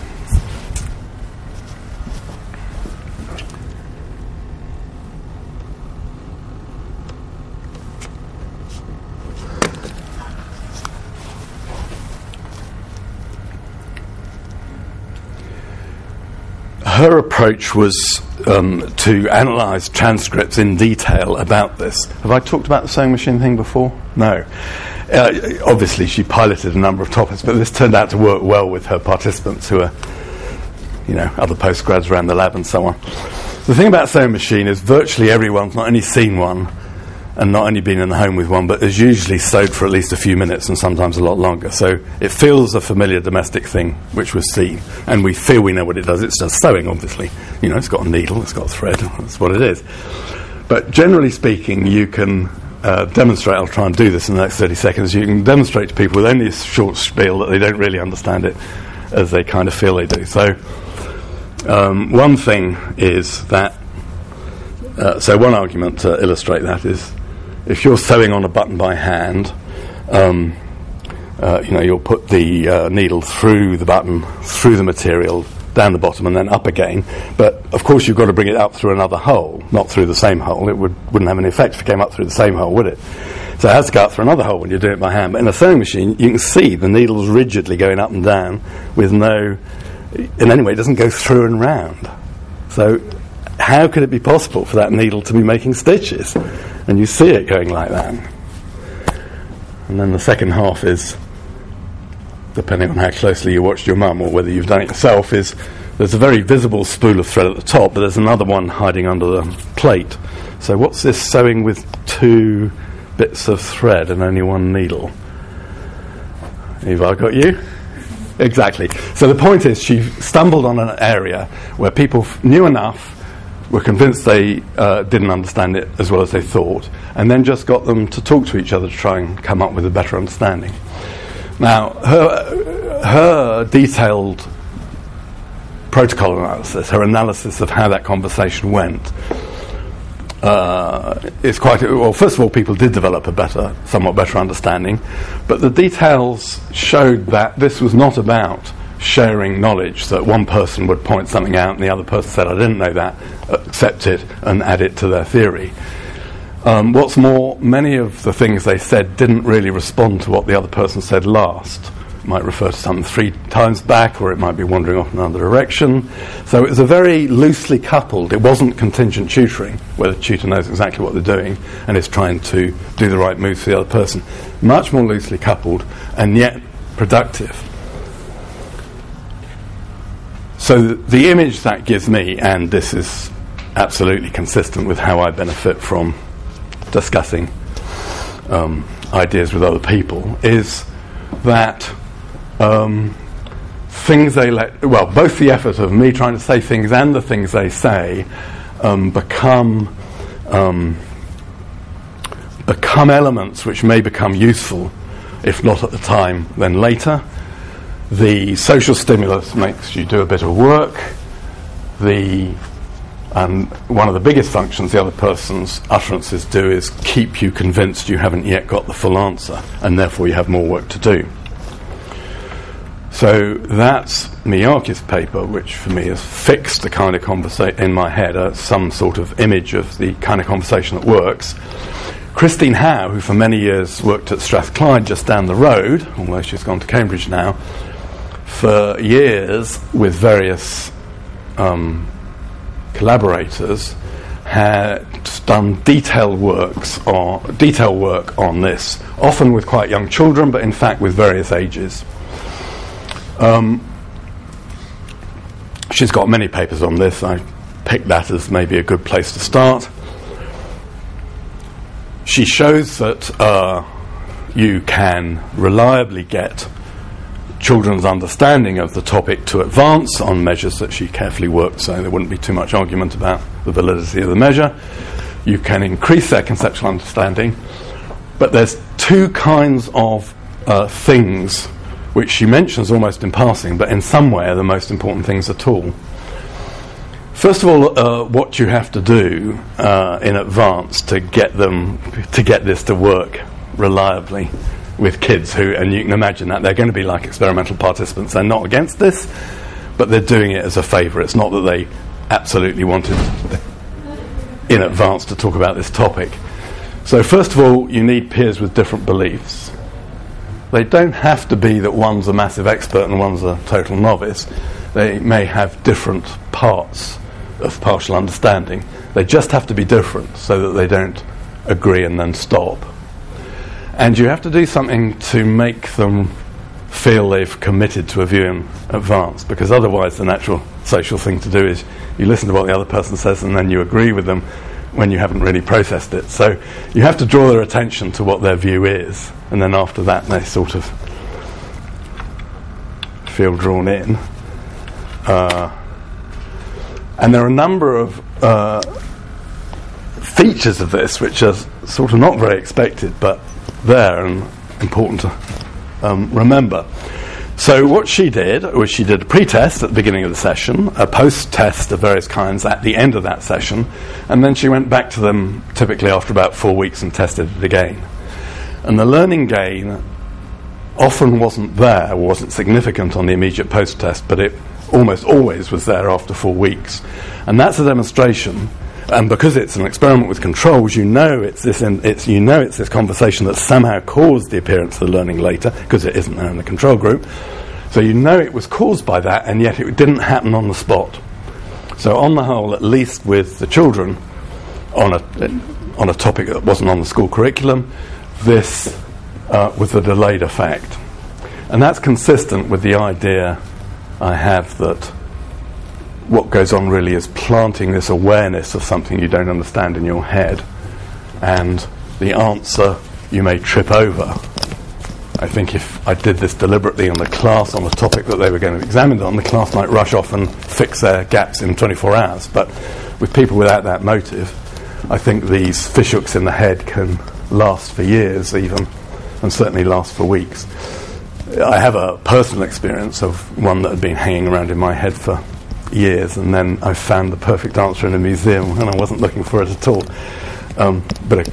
her approach was um, to analyse transcripts in detail about this. Have I talked about the sewing machine thing before? No. Uh, obviously, she piloted a number of topics, but this turned out to work well with her participants, who are, you know, other postgrads around the lab and so on. The thing about sewing machine is virtually everyone's not only seen one and not only been in the home with one, but is usually sewed for at least a few minutes and sometimes a lot longer. So it feels a familiar domestic thing which was seen, and we feel we know what it does. It's just sewing, obviously. You know, it's got a needle, it's got a thread, that's what it is. But generally speaking, you can Uh, demonstrate, I'll try and do this in the next thirty seconds, you can demonstrate to people with only a short spiel that they don't really understand it as they kind of feel they do. So um, one thing is that, uh, so one argument to illustrate that is, if you're sewing on a button by hand, um, uh, you know, you'll put the uh, needle through the button, through the material, down the bottom and then up again, but of course you've got to bring it up through another hole, not through the same hole. It would, wouldn't have any effect if it came up through the same hole, would it? So it has to go up through another hole when you're doing it by hand. But in a sewing machine, you can see the needles rigidly going up and down with no, in any way, it doesn't go through and round. So how could it be possible for that needle to be making stitches? And you see it going like that. And then the second half is, depending on how closely you watched your mum or whether you've done it yourself, is there's a very visible spool of thread at the top, but there's another one hiding under the plate. So what's this sewing with two bits of thread and only one needle? Have I got you? Exactly. So the point is, she stumbled on an area where people f- knew enough, were convinced they uh, didn't understand it as well as they thought, and then just got them to talk to each other to try and come up with a better understanding. Now, her, her detailed protocol analysis, her analysis of how that conversation went, uh, is quite... Well, first of all, people did develop a better, somewhat better understanding, but the details showed that this was not about sharing knowledge, that one person would point something out and the other person said, I didn't know that, accept it and add it to their theory. Um, what's more, many of the things they said didn't really respond to what the other person said last. It might refer to something three times back, or it might be wandering off in another direction. So it was a very loosely coupled, it wasn't contingent tutoring, where the tutor knows exactly what they're doing and is trying to do the right move for the other person. Much more loosely coupled, and yet productive. So th- the image that gives me, and this is absolutely consistent with how I benefit from discussing um, ideas with other people, is that um, things they let, well, both the effort of me trying to say things and the things they say um, become um, become elements which may become useful, if not at the time, then later. The social stimulus makes you do a bit of work. The And one of the biggest functions the other person's utterances do is keep you convinced you haven't yet got the full answer, and therefore you have more work to do. So that's Miyake's paper, which for me has fixed the kind of conversation in my head, uh, some sort of image of the kind of conversation that works. Christine Howe, who for many years worked at Strathclyde just down the road, although she's gone to Cambridge now, for years with various um, collaborators, had done detailed works or detailed work on this, often with quite young children, but in fact with various ages. Um, she's got many papers on this. I picked that as maybe a good place to start. She shows that uh, you can reliably get children's understanding of the topic to advance on measures that she carefully worked so there wouldn't be too much argument about the validity of the measure. You can increase their conceptual understanding, but there's two kinds of uh, things which she mentions almost in passing, but in some way are the most important things at all. First of all, uh, what you have to do uh, in advance to get them to get this to work reliably with kids who, and you can imagine that they're going to be like experimental participants. They're not against this, but they're doing it as a favour. It's not that they absolutely wanted in advance to talk about this topic. So first of all, you need peers with different beliefs. They don't have to be that one's a massive expert and one's a total novice. They may have different parts of partial understanding. They just have to be different so that they don't agree and then stop. And you have to do something to make them feel they've committed to a view in advance, because otherwise the natural social thing to do is you listen to what the other person says and then you agree with them when you haven't really processed it. So you have to draw their attention to what their view is, and then after that they sort of feel drawn in. Uh, and there are a number of uh, features of this which are sort of not very expected, but there and important to um, remember. So what she did was she did a pre-test at the beginning of the session, a post-test of various kinds at the end of that session, and then she went back to them typically after about four weeks and tested it again. And the learning gain often wasn't there, wasn't significant on the immediate post-test, but it almost always was there after four weeks. And that's a demonstration. And because it's an experiment with controls, you know it's this. In, it's you know it's this conversation that somehow caused the appearance of the learning later, because it isn't there in the control group. So you know it was caused by that, and yet it didn't happen on the spot. So on the whole, at least with the children, on a on a topic that wasn't on the school curriculum, this uh, was a delayed effect, and that's consistent with the idea I have that what goes on really is planting this awareness of something you don't understand in your head, and the answer you may trip over. I think if I did this deliberately in the class on a topic that they were going to examine on, the class might rush off and fix their gaps in twenty-four hours. But with people without that motive, I think these fishhooks in the head can last for years even, and certainly last for weeks. I have a personal experience of one that had been hanging around in my head for years, and then I found the perfect answer in a museum, and I wasn't looking for it at all. Um, but it,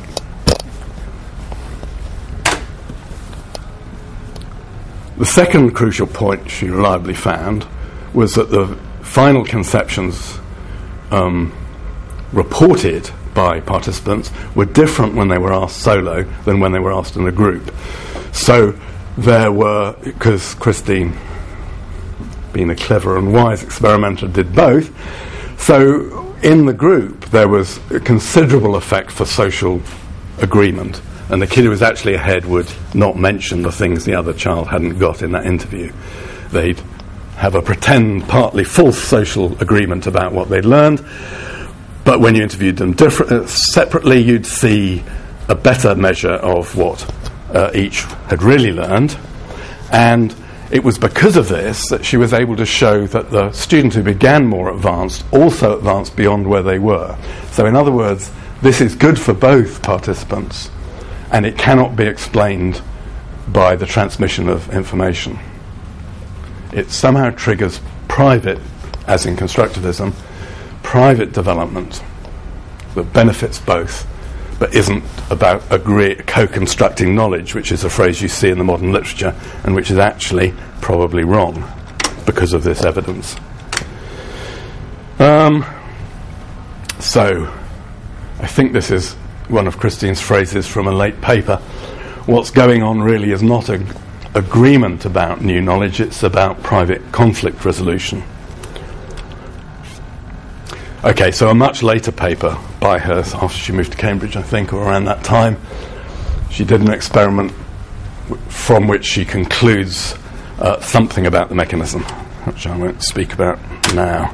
the second crucial point she reliably found was that the final conceptions um, reported by participants were different when they were asked solo than when they were asked in a group. So there were, because Christine, being a clever and wise experimenter, did both. So in the group there was a considerable effect for social agreement, and the kid who was actually ahead would not mention the things the other child hadn't got in that interview. They'd have a pretend, partly false social agreement about what they'd learned, but when you interviewed them different, uh, separately, you'd see a better measure of what uh, each had really learned. And it was because of this that she was able to show that the student who began more advanced also advanced beyond where they were. So in other words, this is good for both participants, and it cannot be explained by the transmission of information. It somehow triggers private, as in constructivism, private development that benefits both, but isn't about agree- co-constructing knowledge, which is a phrase you see in the modern literature, and which is actually probably wrong because of this evidence. Um, so, I think this is one of Christine's phrases from a late paper. What's going on really is not an agreement about new knowledge, it's about private conflict resolution. Okay, so a much later paper by her, after she moved to Cambridge, I think, or around that time, she did an experiment w- from which she concludes uh, something about the mechanism, which I won't speak about now.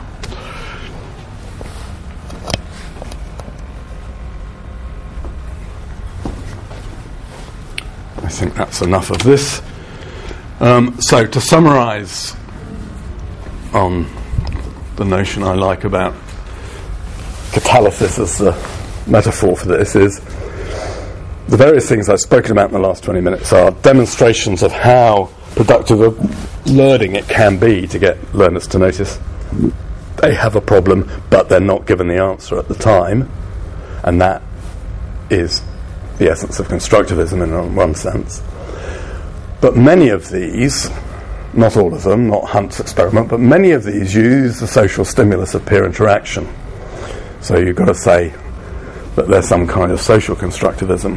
I think that's enough of this. Um, so to summarise on the notion I like about catalysis as the metaphor for this is the various things I've spoken about in the last twenty minutes are demonstrations of how productive of learning it can be to get learners to notice they have a problem but they're not given the answer at the time, and that is the essence of constructivism in one sense. But many of these, not all of them, not Hunt's experiment, but many of these use the social stimulus of peer interaction. So you've got to say that there's some kind of social constructivism.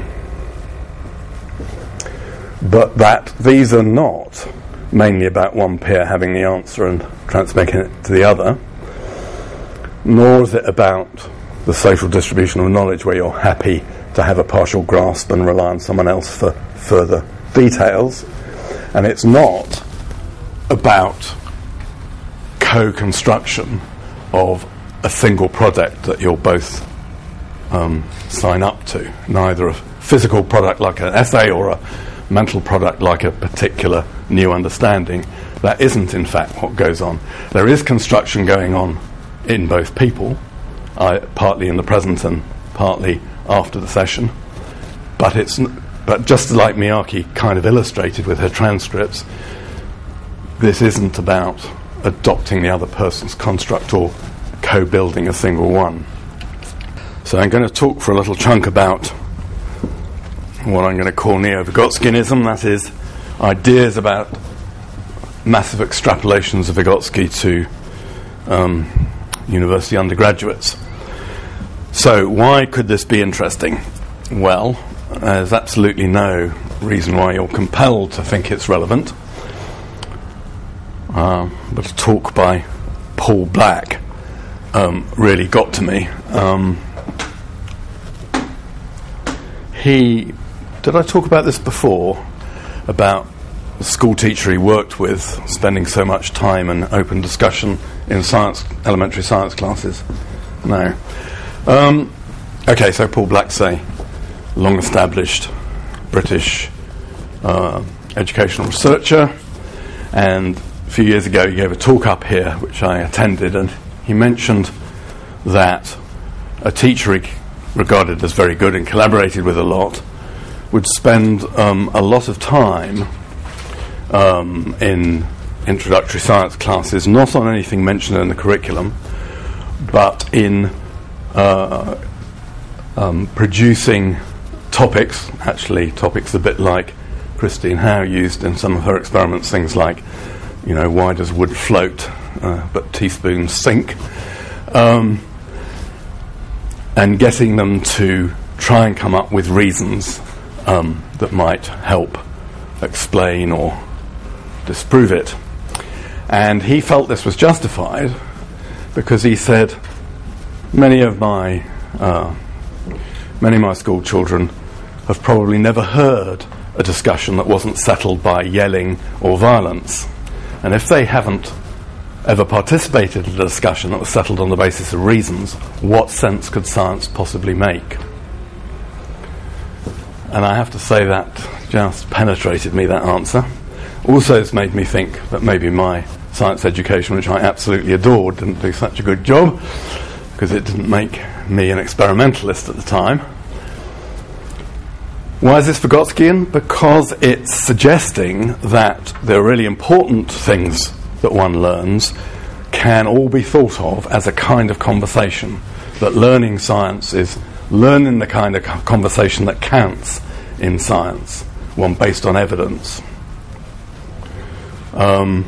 But that these are not mainly about one peer having the answer and transmitting it to the other, nor is it about the social distribution of knowledge where you're happy to have a partial grasp and rely on someone else for further details. And it's not about co-construction of a single product that you'll both um, sign up to, neither a physical product like an essay or a mental product like a particular new understanding. That isn't in fact what goes on. There is construction going on in both people, uh, partly in the present and partly after the session, but it's n- but just like Miyake kind of illustrated with her transcripts, this isn't about adopting the other person's construct or co-building a single one. So I'm going to talk for a little chunk about what I'm going to call neo-Vygotskianism, that is, ideas about massive extrapolations of Vygotsky to um, university undergraduates. So why could this be interesting? Well, there's absolutely no reason why you're compelled to think it's relevant. Uh, but a talk by Paul Black um, really got to me. Um, he... Did I talk about this before? About the school teacher he worked with spending so much time and open discussion in science, elementary science classes? No. Um, okay, so Paul Black's a long-established British uh, educational researcher, and a few years ago he gave a talk up here which I attended, and he mentioned that a teacher he regarded as very good and collaborated with a lot would spend um, a lot of time um, in introductory science classes, not on anything mentioned in the curriculum, but in uh, um, producing topics, actually topics a bit like Christine Howe used in some of her experiments, things like, you know, why does wood float uh, but teaspoons sink? Um, and getting them to try and come up with reasons Um, that might help explain or disprove it. And he felt this was justified because he said many of my uh, many of my school children have probably never heard a discussion that wasn't settled by yelling or violence, and if they haven't ever participated in a discussion that was settled on the basis of reasons, what sense could science possibly make? And I have to say that just penetrated me, that answer. Also, it's made me think that maybe my science education, which I absolutely adored, didn't do such a good job, because it didn't make me an experimentalist at the time. Why is this Vygotskian? Because it's suggesting that the really important things that one learns can all be thought of as a kind of conversation, that learning science is learning the kind of conversation that counts in science, one based on evidence. Um,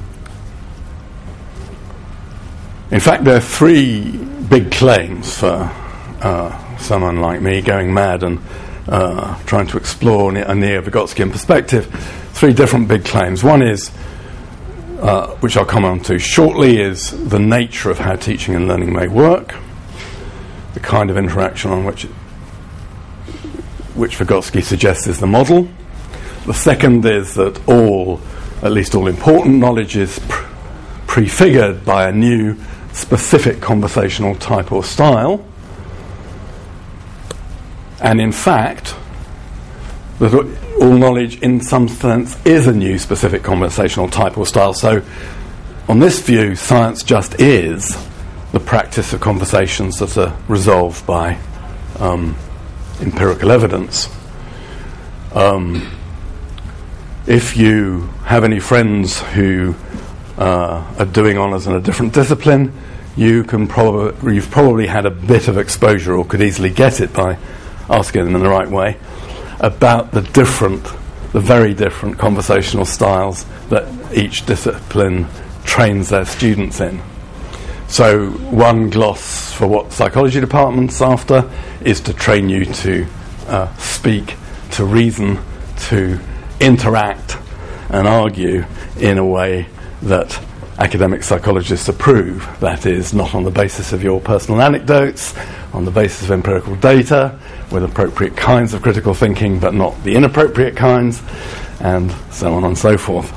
in fact, there are three big claims for uh, someone like me going mad and uh, trying to explore a neo-Vygotskian perspective. Three different big claims. One is, uh, which I'll come on to shortly, is the nature of how teaching and learning may work, the kind of interaction on which which Vygotsky suggests is the model. The second is that all, at least all important knowledge is pr- prefigured by a new specific conversational type or style. And in fact, that all knowledge in some sense is a new specific conversational type or style. So on this view, science just is the practice of conversations that are resolved by um, empirical evidence. Um, if you have any friends who uh, are doing honours in a different discipline, you can probably you've probably had a bit of exposure, or could easily get it by asking them in the right way, about the different, the very different conversational styles that each discipline trains their students in. So one gloss for what psychology department's after is to train you to uh, speak, to reason, to interact and argue in a way that academic psychologists approve. That is, not on the basis of your personal anecdotes, on the basis of empirical data, with appropriate kinds of critical thinking, but not the inappropriate kinds, and so on and so forth.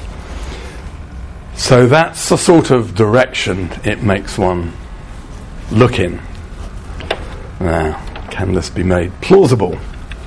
So that's the sort of direction it makes one look in. Now, can this be made plausible?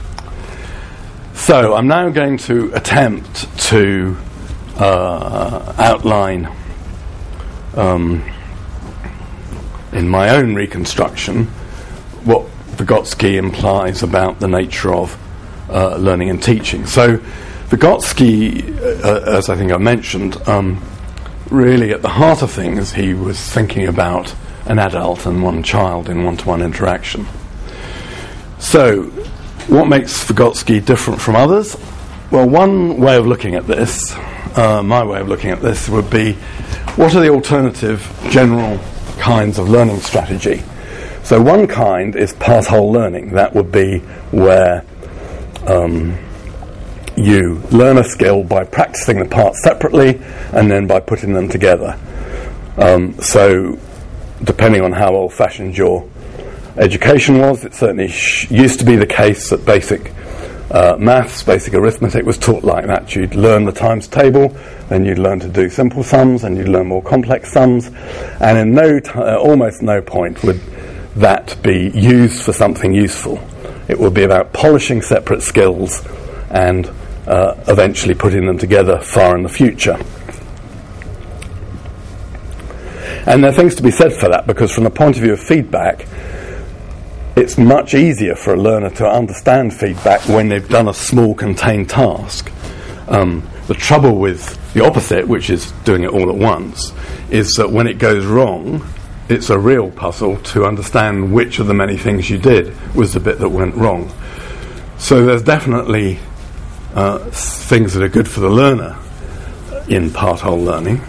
So I'm now going to attempt to uh, outline um, in my own reconstruction what Vygotsky implies about the nature of uh, learning and teaching. So Vygotsky, uh, as I think I mentioned, um, really at the heart of things, he was thinking about an adult and one child in one-to-one interaction. So what makes Vygotsky different from others? Well, one way of looking at this, uh, my way of looking at this, would be what are the alternative general kinds of learning strategy? So one kind is part-whole learning. That would be where um, you learn a skill by practicing the parts separately and then by putting them together. Um, so depending on how old-fashioned your education was, it certainly sh- used to be the case that basic uh, maths, basic arithmetic was taught like that. You'd learn the times table, then you'd learn to do simple sums, and you'd learn more complex sums, and in no t- uh, almost no point would that be used for something useful. It would be about polishing separate skills and uh, eventually putting them together far in the future. And there are things to be said for that, because from the point of view of feedback, it's much easier for a learner to understand feedback when they've done a small contained task. Um, the trouble with the opposite, which is doing it all at once, is that when it goes wrong, it's a real puzzle to understand which of the many things you did was the bit that went wrong. So there's definitely uh, things that are good for the learner in part-whole learning.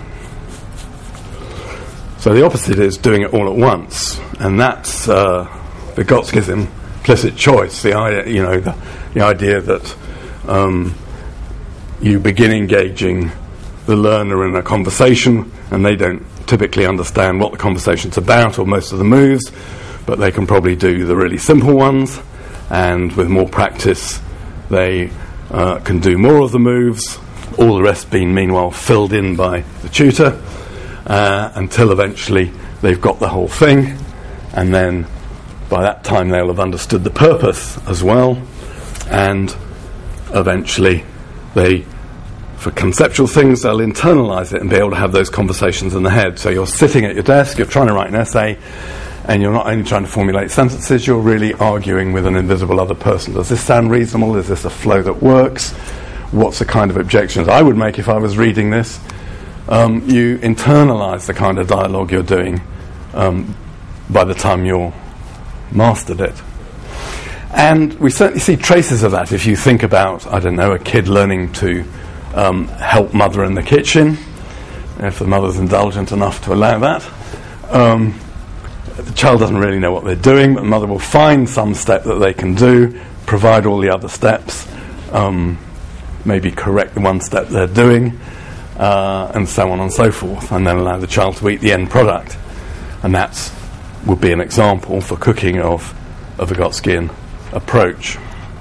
So the opposite is doing it all at once, and that's uh, Vygotsky's implicit choice. The idea, you know, the, the idea that um, you begin engaging the learner in a conversation, and they don't typically understand what the conversation's about or most of the moves, but they can probably do the really simple ones, and with more practice they uh, can do more of the moves, all the rest being meanwhile filled in by the tutor, uh, until eventually they've got the whole thing, and then by that time they'll have understood the purpose as well, and eventually they, for conceptual things, they'll internalise it and be able to have those conversations in the head. So you're sitting at your desk, you're trying to write an essay, and you're not only trying to formulate sentences, you're really arguing with an invisible other person. Does this sound reasonable? Is this a flow that works? What's the kind of objections I would make if I was reading this? Um, you internalise the kind of dialogue you're doing um, by the time you're mastered it. And we certainly see traces of that if you think about, I don't know, a kid learning to um, help mother in the kitchen, if the mother's indulgent enough to allow that. Um, the child doesn't really know what they're doing, but the mother will find some step that they can do, provide all the other steps, um, maybe correct the one step they're doing, uh, and so on and so forth, and then allow the child to eat the end product. And that's would be an example for cooking of a Vygotskian approach.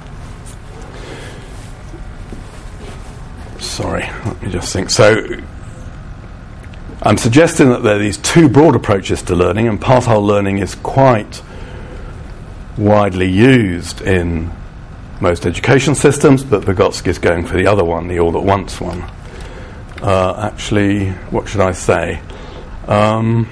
Sorry, let me just think. So I'm suggesting that there are these two broad approaches to learning, and part-whole learning is quite widely used in most education systems, but Vygotsky is going for the other one, the all-at-once one. Uh, actually, what should I say? Um,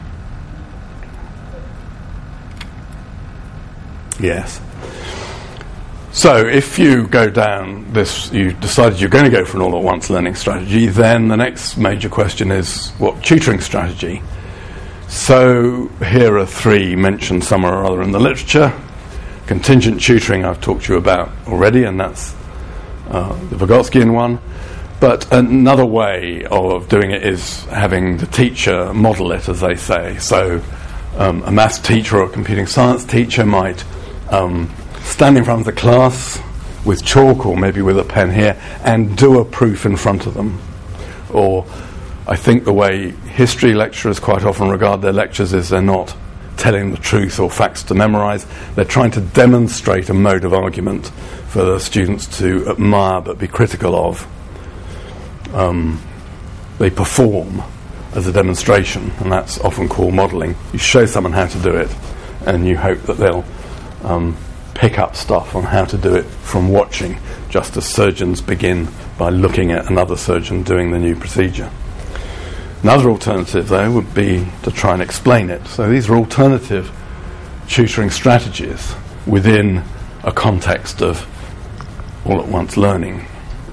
yes. So if you go down this, you decided you're going to go for an all-at-once learning strategy, then the next major question is, what tutoring strategy? So here are three mentioned somewhere or other in the literature. Contingent tutoring I've talked to you about already, and that's uh, the Vygotskian one. But another way of doing it is having the teacher model it, as they say. So um, a maths teacher or a computing science teacher might um, stand in front of the class with chalk or maybe with a pen here and do a proof in front of them. Or I think the way history lecturers quite often regard their lectures is they're not telling the truth or facts to memorize. They're trying to demonstrate a mode of argument for the students to admire but be critical of. Um, they perform as a demonstration, and that's often called modelling. You show someone how to do it, and you hope that they'll um, pick up stuff on how to do it from watching, just as surgeons begin by looking at another surgeon doing the new procedure. Another alternative, though, would be to try and explain it. So these are alternative tutoring strategies within a context of all-at-once learning.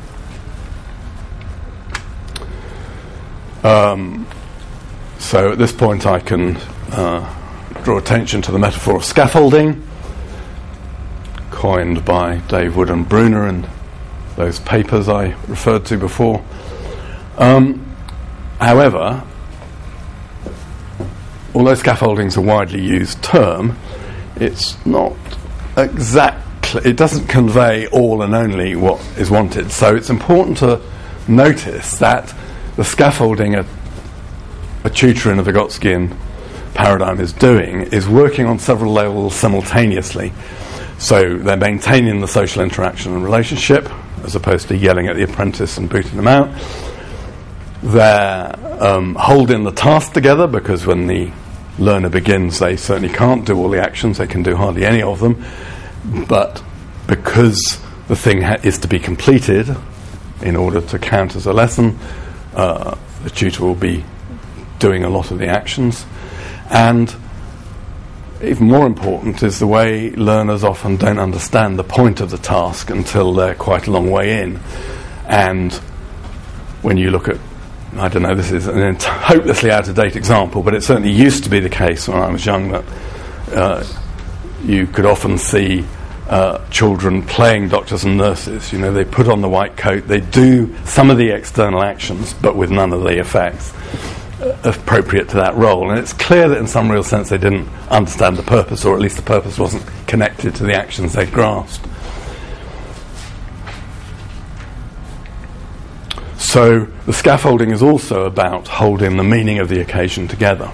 Um, so at this point I can uh, draw attention to the metaphor of scaffolding, coined by Dave Wood and Bruner in those papers I referred to before. Um, however, although scaffolding is a widely used term, it's not exactly, it doesn't convey all and only what is wanted. So it's important to notice that the scaffolding a, a tutor in a Vygotskian paradigm is doing is working on several levels simultaneously. So they're maintaining the social interaction and relationship as opposed to yelling at the apprentice and booting them out. They're um, holding the task together, because when the learner begins they certainly can't do all the actions, they can do hardly any of them, but because the thing ha- is to be completed in order to count as a lesson, Uh, the tutor will be doing a lot of the actions. And even more important is the way learners often don't understand the point of the task until they're quite a long way in. And when you look at, I don't know, this is an ent- hopelessly out-of-date example, but it certainly used to be the case when I was young that uh, you could often see Uh, children playing doctors and nurses. You know, they put on the white coat, they do some of the external actions, but with none of the effects uh, appropriate to that role. And it's clear that in some real sense they didn't understand the purpose, or at least the purpose wasn't connected to the actions they grasped. So the scaffolding is also about holding the meaning of the occasion together.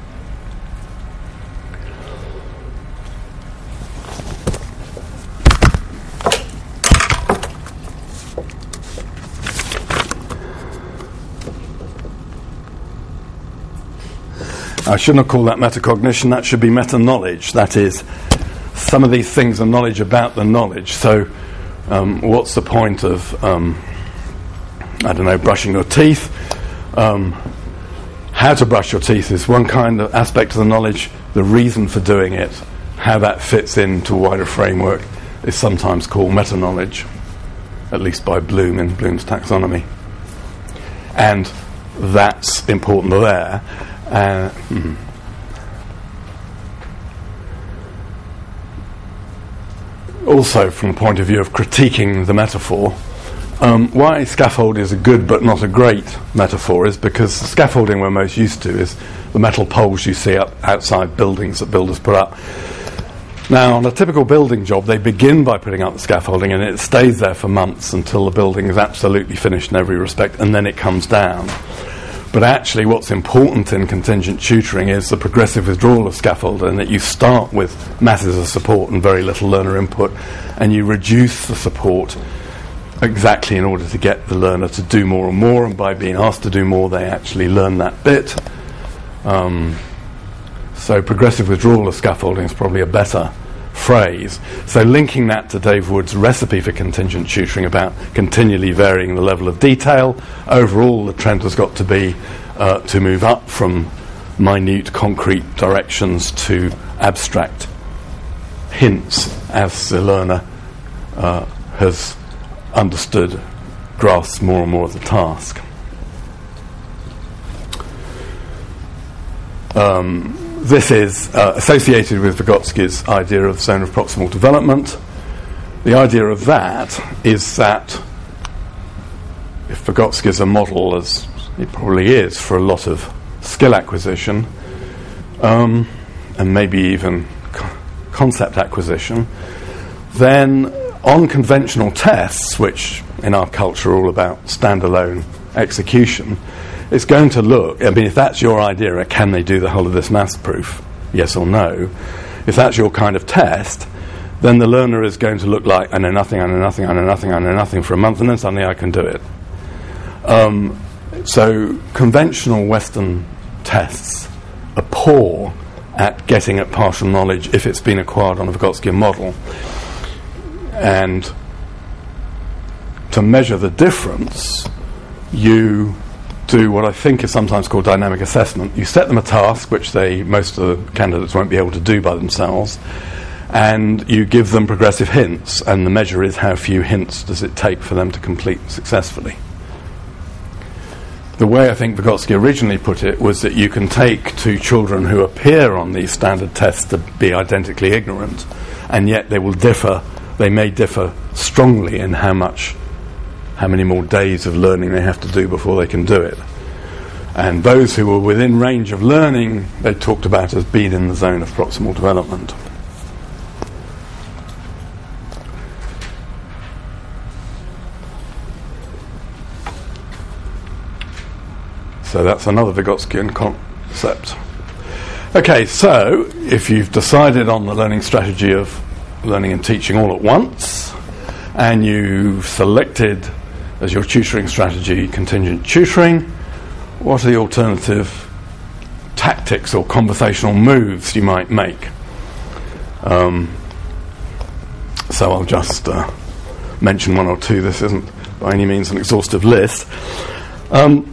I shouldn't have called that metacognition, that should be meta-knowledge. That is, some of these things are knowledge about the knowledge. So um, what's the point of, um, I don't know, brushing your teeth? Um, how to brush your teeth is one kind of aspect of the knowledge. The reason for doing it, how that fits into a wider framework, is sometimes called meta-knowledge, at least by Bloom in Bloom's taxonomy. And that's important there. Uh, hmm. Also, from the point of view of critiquing the metaphor, um, why scaffold is a good but not a great metaphor is because the scaffolding we're most used to is the metal poles you see up outside buildings that builders put up. Now, on a typical building job, they begin by putting up the scaffolding, and it stays there for months until the building is absolutely finished in every respect, and then it comes down. But actually what's important in contingent tutoring is the progressive withdrawal of scaffold, and that you start with masses of support and very little learner input, and you reduce the support exactly in order to get the learner to do more and more, and by being asked to do more they actually learn that bit. Um, so progressive withdrawal of scaffolding is probably a better phrase. So linking that to Dave Wood's recipe for contingent tutoring about continually varying the level of detail, overall the trend has got to be uh, to move up from minute concrete directions to abstract hints as the learner uh, has understood, grasped more and more of the task. Um, this is uh, associated with Vygotsky's idea of zone of proximal development. The idea of that is that if Vygotsky is a model, as it probably is for a lot of skill acquisition, um, and maybe even co- concept acquisition, then on conventional tests, which in our culture are all about standalone execution, it's going to look, I mean, if that's your idea, can they do the whole of this maths proof? Yes or no? If that's your kind of test, then the learner is going to look like, I know nothing, I know nothing, I know nothing, I know nothing for a month, and then suddenly I can do it. Um, so conventional Western tests are poor at getting at partial knowledge if it's been acquired on a Vygotskian model. And to measure the difference, you do what I think is sometimes called dynamic assessment. You set them a task, which they most of the candidates won't be able to do by themselves, and you give them progressive hints, and the measure is how few hints does it take for them to complete successfully. The way I think Vygotsky originally put it was that you can take two children who appear on these standard tests to be identically ignorant, and yet they will differ, they may differ strongly in how much, how many more days of learning they have to do before they can do it. And those who were within range of learning, they talked about as being in the zone of proximal development. So that's another Vygotskian concept. Okay, so if you've decided on the learning strategy of learning and teaching all at once, and you've selected as your tutoring strategy contingent tutoring, what are the alternative tactics or conversational moves you might make? Um, so I'll just uh, mention one or two. This isn't by any means an exhaustive list. Um,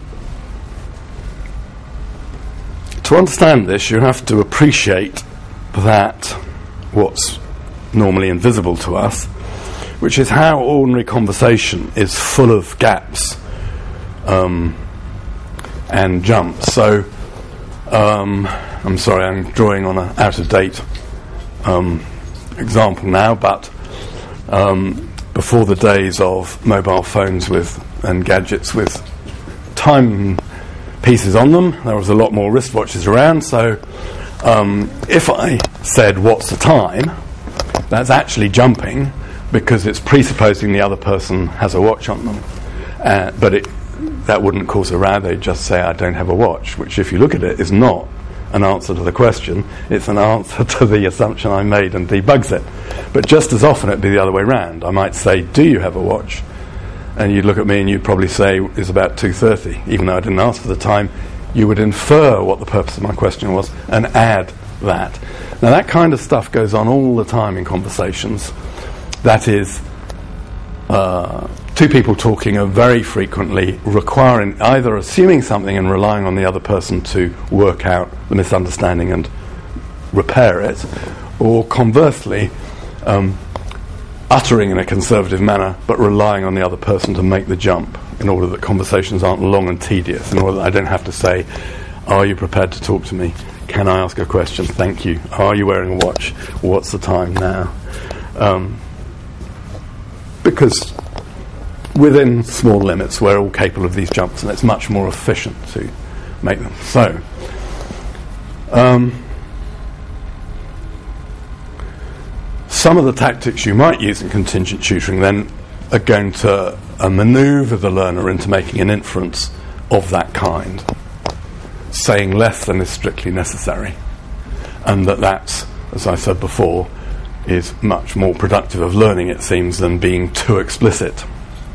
To understand this, you have to appreciate that what's normally invisible to us, which is how ordinary conversation is full of gaps um, and jumps. So, um, I'm sorry, I'm drawing on an out-of-date um, example now, but um, before the days of mobile phones with and gadgets with time pieces on them, there was a lot more wristwatches around, so um, if I said what's the time, that's actually jumping because it's presupposing the other person has a watch on them, uh, but it, that wouldn't cause a row. They'd just say I don't have a watch, which if you look at it is not an answer to the question, it's an answer to the assumption I made and debugs it. But just as often it'd be the other way around. I might say, do you have a watch? And you'd look at me and you'd probably say it's about two thirty. Even though I didn't ask for the time, you would infer what the purpose of my question was and add that. Now that kind of stuff goes on all the time in conversations. That is, uh, two people talking are very frequently requiring, either assuming something and relying on the other person to work out the misunderstanding and repair it, or conversely, um, uttering in a conservative manner but relying on the other person to make the jump in order that conversations aren't long and tedious, in order that I don't have to say, are you prepared to talk to me? Can I ask a question? Thank you. Are you wearing a watch? What's the time now? Um, because within small limits we're all capable of these jumps, and it's much more efficient to make them. So um, some of the tactics you might use in contingent tutoring then are going to uh, maneuver the learner into making an inference of that kind, saying less than is strictly necessary, and that that's, as I said before, is much more productive of learning, it seems, than being too explicit.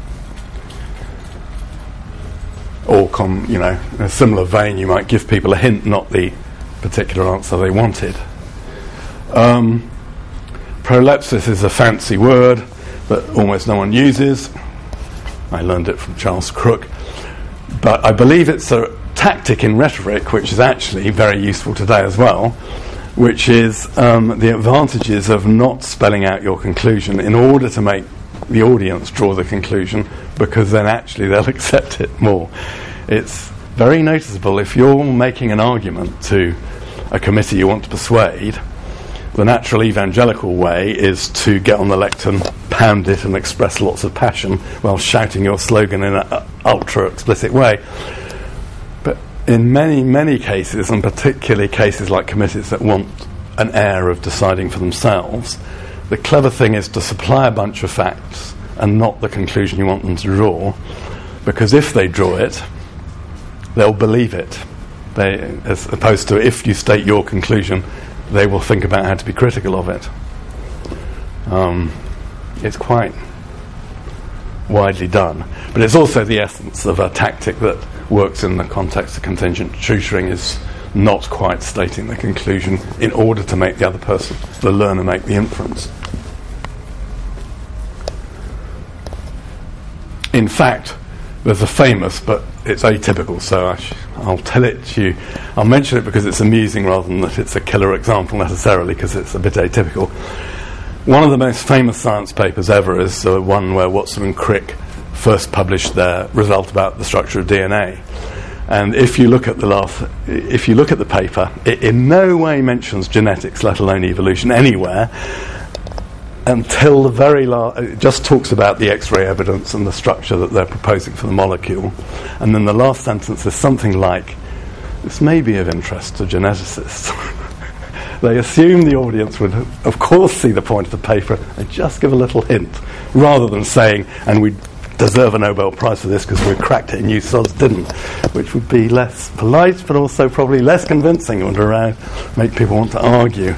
Or, com, you know, in a similar vein, you might give people a hint, not the particular answer they wanted. Um, prolepsis is a fancy word that almost no one uses. I learned it from Charles Crook. But I believe it's a tactic in rhetoric which is actually very useful today as well, which is um, the advantages of not spelling out your conclusion in order to make the audience draw the conclusion, because then actually they'll accept it more. It's very noticeable if you're making an argument to a committee you want to persuade. The natural evangelical way is to get on the lectern, pound it and express lots of passion while shouting your slogan in an ultra explicit way. But in many, many cases, and particularly cases like committees that want an air of deciding for themselves, the clever thing is to supply a bunch of facts and not the conclusion you want them to draw, because if they draw it, they'll believe it. They, as opposed to if you state your conclusion, they will think about how to be critical of it. Um, it's quite widely done. But it's also the essence of a tactic that works in the context of contingent tutoring, is not quite stating the conclusion in order to make the other person, the learner, make the inference. In fact, there's a famous, but it's atypical, so I sh- I'll tell it to you. I'll mention it because it's amusing rather than that it's a killer example necessarily, because it's a bit atypical. One of the most famous science papers ever is the one where Watson and Crick first published their result about the structure of D N A. And if you look at the last, if you look at the paper, it in no way mentions genetics, let alone evolution, anywhere, until the very last. It just talks about the X-ray evidence and the structure that they're proposing for the molecule. And then the last sentence is something like, "This may be of interest to geneticists." They assume the audience would, of course, see the point of the paper and just give a little hint, rather than saying, "And we deserve a Nobel Prize for this because we cracked it and you sods didn't," which would be less polite, but also probably less convincing, and would around make people want to argue.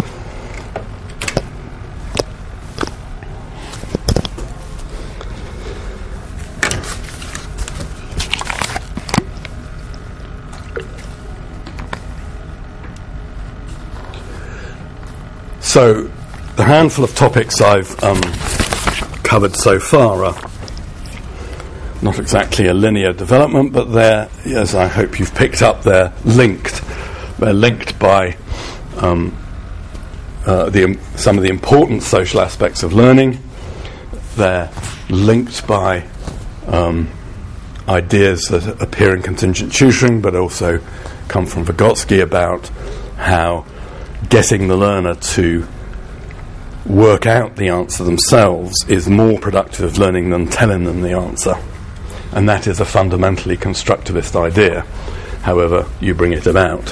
So, the handful of topics I've um, covered so far are not exactly a linear development, but they're, as I hope you've picked up, they're linked. They're linked by um, uh, the, um, some of the important social aspects of learning. They're linked by um, ideas that appear in contingent tutoring, but also come from Vygotsky about how getting the learner to work out the answer themselves is more productive of learning than telling them the answer. And that is a fundamentally constructivist idea, however you bring it about.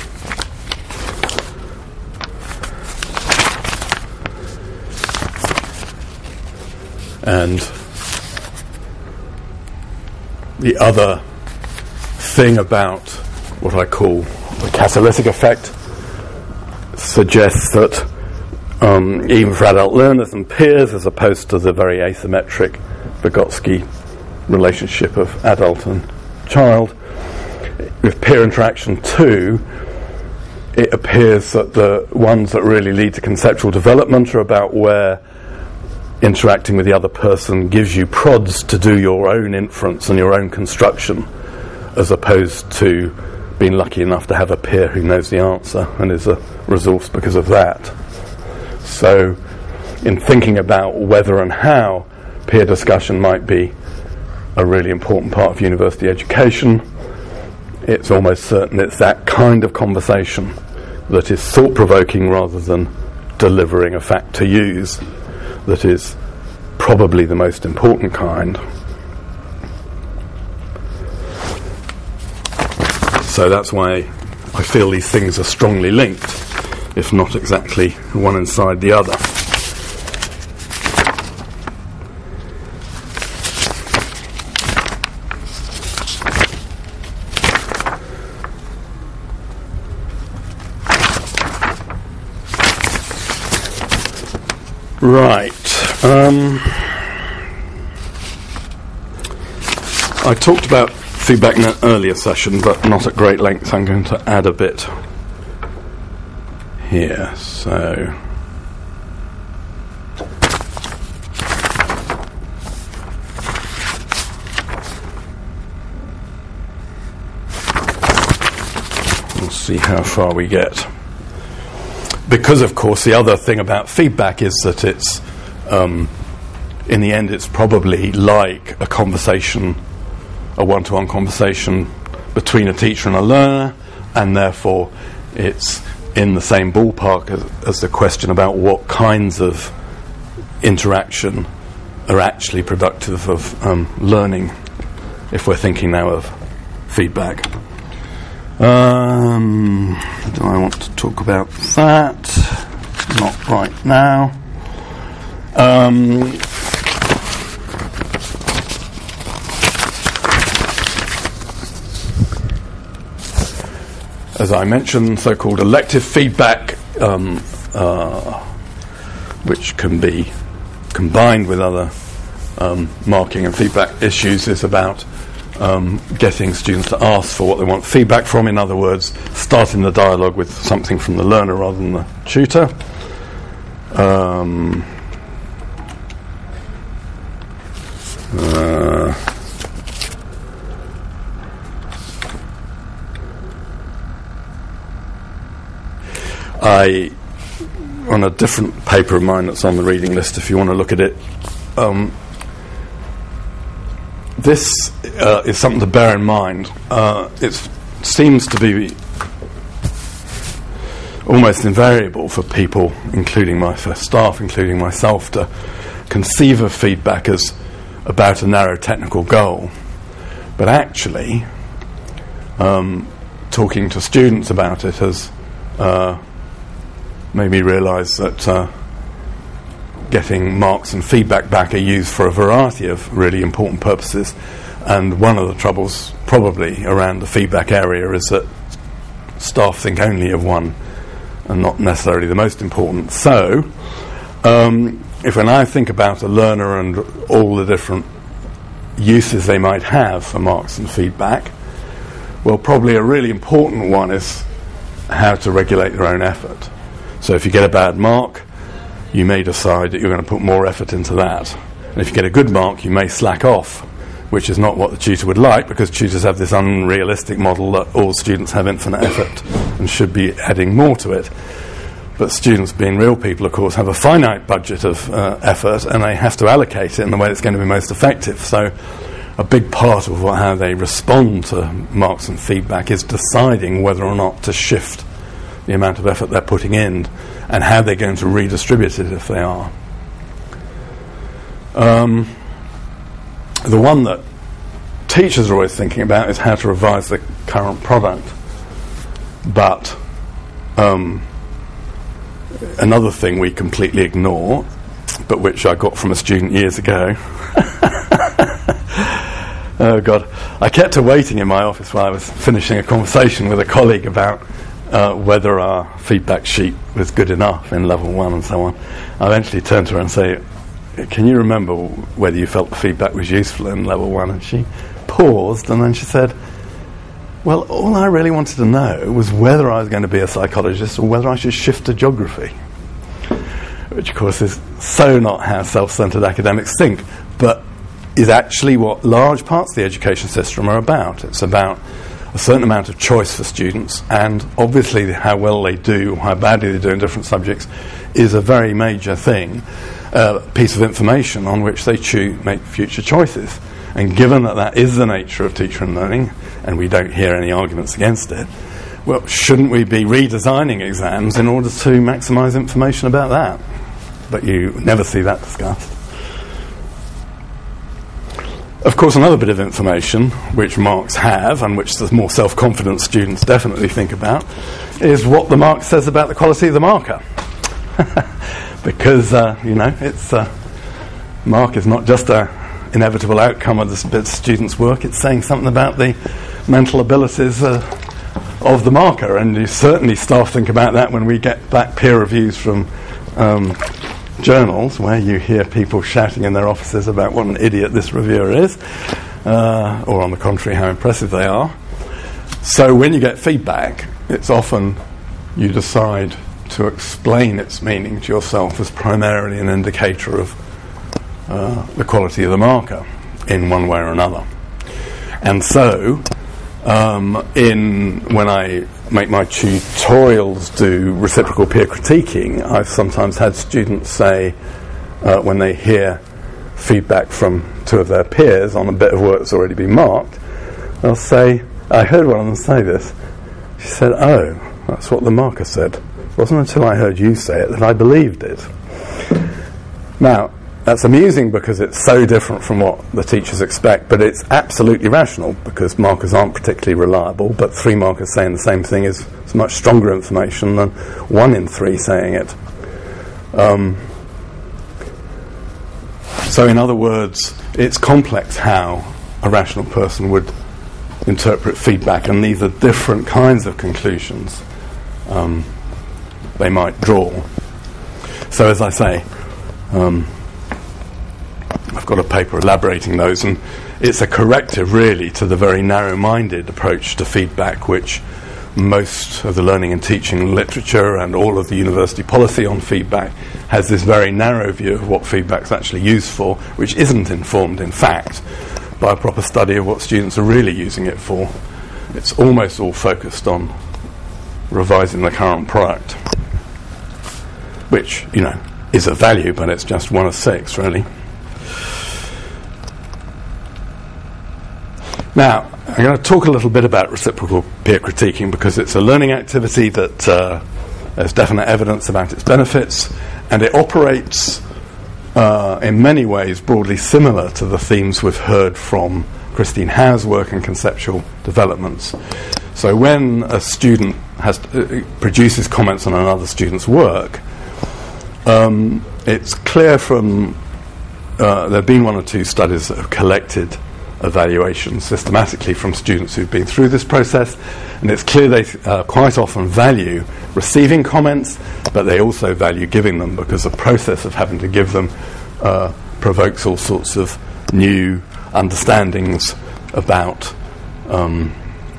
And the other thing about what I call the catalytic effect suggests that um, even for adult learners and peers, as opposed to the very asymmetric Vygotsky relationship of adult and child, with peer interaction too, it appears that the ones that really lead to conceptual development are about where interacting with the other person gives you prods to do your own inference and your own construction, as opposed to being lucky enough to have a peer who knows the answer and is a resource because of that. So, in thinking about whether and how peer discussion might be a really important part of university education, it's almost certain it's that kind of conversation that is thought-provoking rather than delivering a fact to use that is probably the most important kind. So that's why I feel these things are strongly linked, if not exactly one inside the other. Right. Um, I talked about feedback in an earlier session, but not at great length. I'm going to add a bit here. So, see how far we get. Because, of course, the other thing about feedback is that it's, um, in the end, it's probably like a conversation, a one-to-one conversation between a teacher and a learner, and therefore it's in the same ballpark as, as the question about what kinds of interaction are actually productive of um, learning, if we're thinking now of feedback. Um, do I want to talk about that? Not right now. Um, as I mentioned, so-called elective feedback, um, uh, which can be combined with other um, marking and feedback issues, is about Um, getting students to ask for what they want feedback from. In other words, starting the dialogue with something from the learner rather than the tutor. Um, uh, I, on a different paper of mine that's on the reading list, if you want to look at it, um, this uh, is something to bear in mind. Uh, it seems to be almost invariable for people, including my for staff, including myself, to conceive of feedback as about a narrow technical goal. But actually, um, talking to students about it has uh, made me realise that uh, getting marks and feedback back are used for a variety of really important purposes, and one of the troubles probably around the feedback area is that staff think only of one and not necessarily the most important. So um, if when I think about a learner and all the different uses they might have for marks and feedback, well, probably a really important one is how to regulate their own effort. So if you get a bad mark, you may decide that you're going to put more effort into that. And if you get a good mark, you may slack off, which is not what the tutor would like, because tutors have this unrealistic model that all students have infinite effort and should be adding more to it. But students, being real people, of course, have a finite budget of uh, effort, and they have to allocate it in the way that's going to be most effective. So a big part of what, how they respond to marks and feedback is deciding whether or not to shift the amount of effort they're putting in, and how they're going to redistribute it if they are. Um, the one that teachers are always thinking about is how to revise the current product. But um, another thing we completely ignore, but which I got from a student years ago. Oh God, I kept her waiting in my office while I was finishing a conversation with a colleague about Uh, whether our feedback sheet was good enough in level one and so on. I eventually turned to her and say, can you remember whether you felt the feedback was useful in level one? And she paused, and then she said, well, all I really wanted to know was whether I was going to be a psychologist or whether I should shift to geography, which of course is so not how self-centered academics think, but is actually what large parts of the education system are about. It's about a certain amount of choice for students, and obviously how well they do, how badly they do in different subjects is a very major thing, a uh, piece of information on which they choose, make future choices. And given that that is the nature of teaching and learning, and we don't hear any arguments against it, well, shouldn't we be redesigning exams in order to maximise information about that? But you never see that discussed. Of course, another bit of information which marks have, and which the more self-confident students definitely think about, is what the mark says about the quality of the marker. Because, uh, you know, it's uh, mark is not just a inevitable outcome of the, the student's work, it's saying something about the mental abilities uh, of the marker. And you certainly staff think about that when we get back peer reviews from um, journals, where you hear people shouting in their offices about what an idiot this reviewer is, uh, or on the contrary, how impressive they are. So when you get feedback, it's often you decide to explain its meaning to yourself as primarily an indicator of uh, the quality of the marker in one way or another. And so um, in when I make my tutorials do reciprocal peer critiquing, I've sometimes had students say, uh, when they hear feedback from two of their peers on a bit of work that's already been marked, they'll say, I heard one of them say this, she said, oh, that's what the marker said. It wasn't until I heard you say it that I believed it. Now, that's amusing because it's so different from what the teachers expect, but it's absolutely rational because markers aren't particularly reliable, but three markers saying the same thing is, is much stronger information than one in three saying it. Um, so in other words, it's complex how a rational person would interpret feedback, and these are different kinds of conclusions um, they might draw. So as I say, um, I've got a paper elaborating those, and it's a corrective really to the very narrow-minded approach to feedback which most of the learning and teaching literature and all of the university policy on feedback has this very narrow view of what feedback's actually used for, which isn't informed in fact by a proper study of what students are really using it for. It's almost all focused on revising the current product, which, you know, is of value, but it's just one of six really. Now, I'm going to talk a little bit about reciprocal peer critiquing because it's a learning activity that uh, there's definite evidence about its benefits, and it operates uh, in many ways broadly similar to the themes we've heard from Christine Howe's work and conceptual developments. So when a student has to, uh, produces comments on another student's work, um, it's clear from uh, there have been one or two studies that have collected evaluations systematically from students who've been through this process, and it's clear they uh, quite often value receiving comments, but they also value giving them because the process of having to give them uh, provokes all sorts of new understandings about um,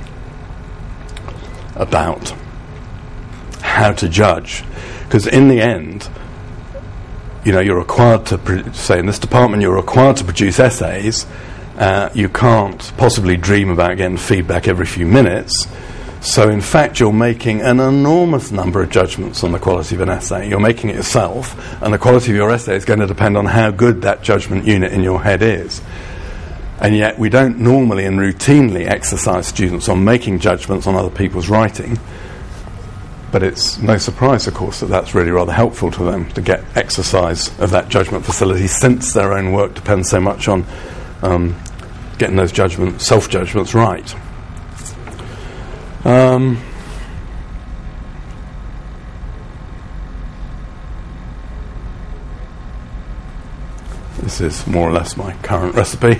about how to judge, because in the end, you know, you're required to pro- say in this department you're required to produce essays. Uh, you can't possibly dream about getting feedback every few minutes. So in fact you're making an enormous number of judgments on the quality of an essay. You're making it yourself, and the quality of your essay is going to depend on how good that judgment unit in your head is. And yet we don't normally and routinely exercise students on making judgments on other people's writing, but it's no surprise, of course, that that's really rather helpful to them to get exercise of that judgment facility, since their own work depends so much on Um, getting those judgments, self-judgments right. Um, this is more or less my current recipe.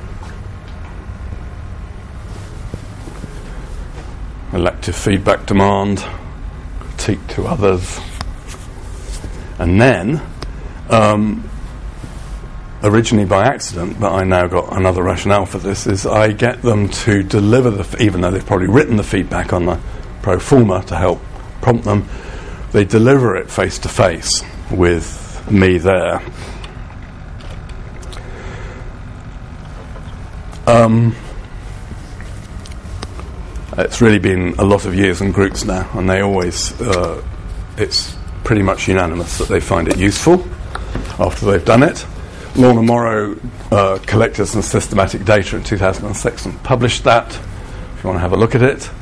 Elective feedback demand, critique to others, and then um, originally by accident, but I now got another rationale for this, is I get them to deliver the, f- even though they've probably written the feedback on the pro forma to help prompt them, they deliver it face to face with me there. Um, it's really been a lot of years in groups now, and they always, uh, it's pretty much unanimous that they find it useful after they've done it. Lorna Morrow uh, collected some systematic data in two thousand six and published that, if you want to have a look at it.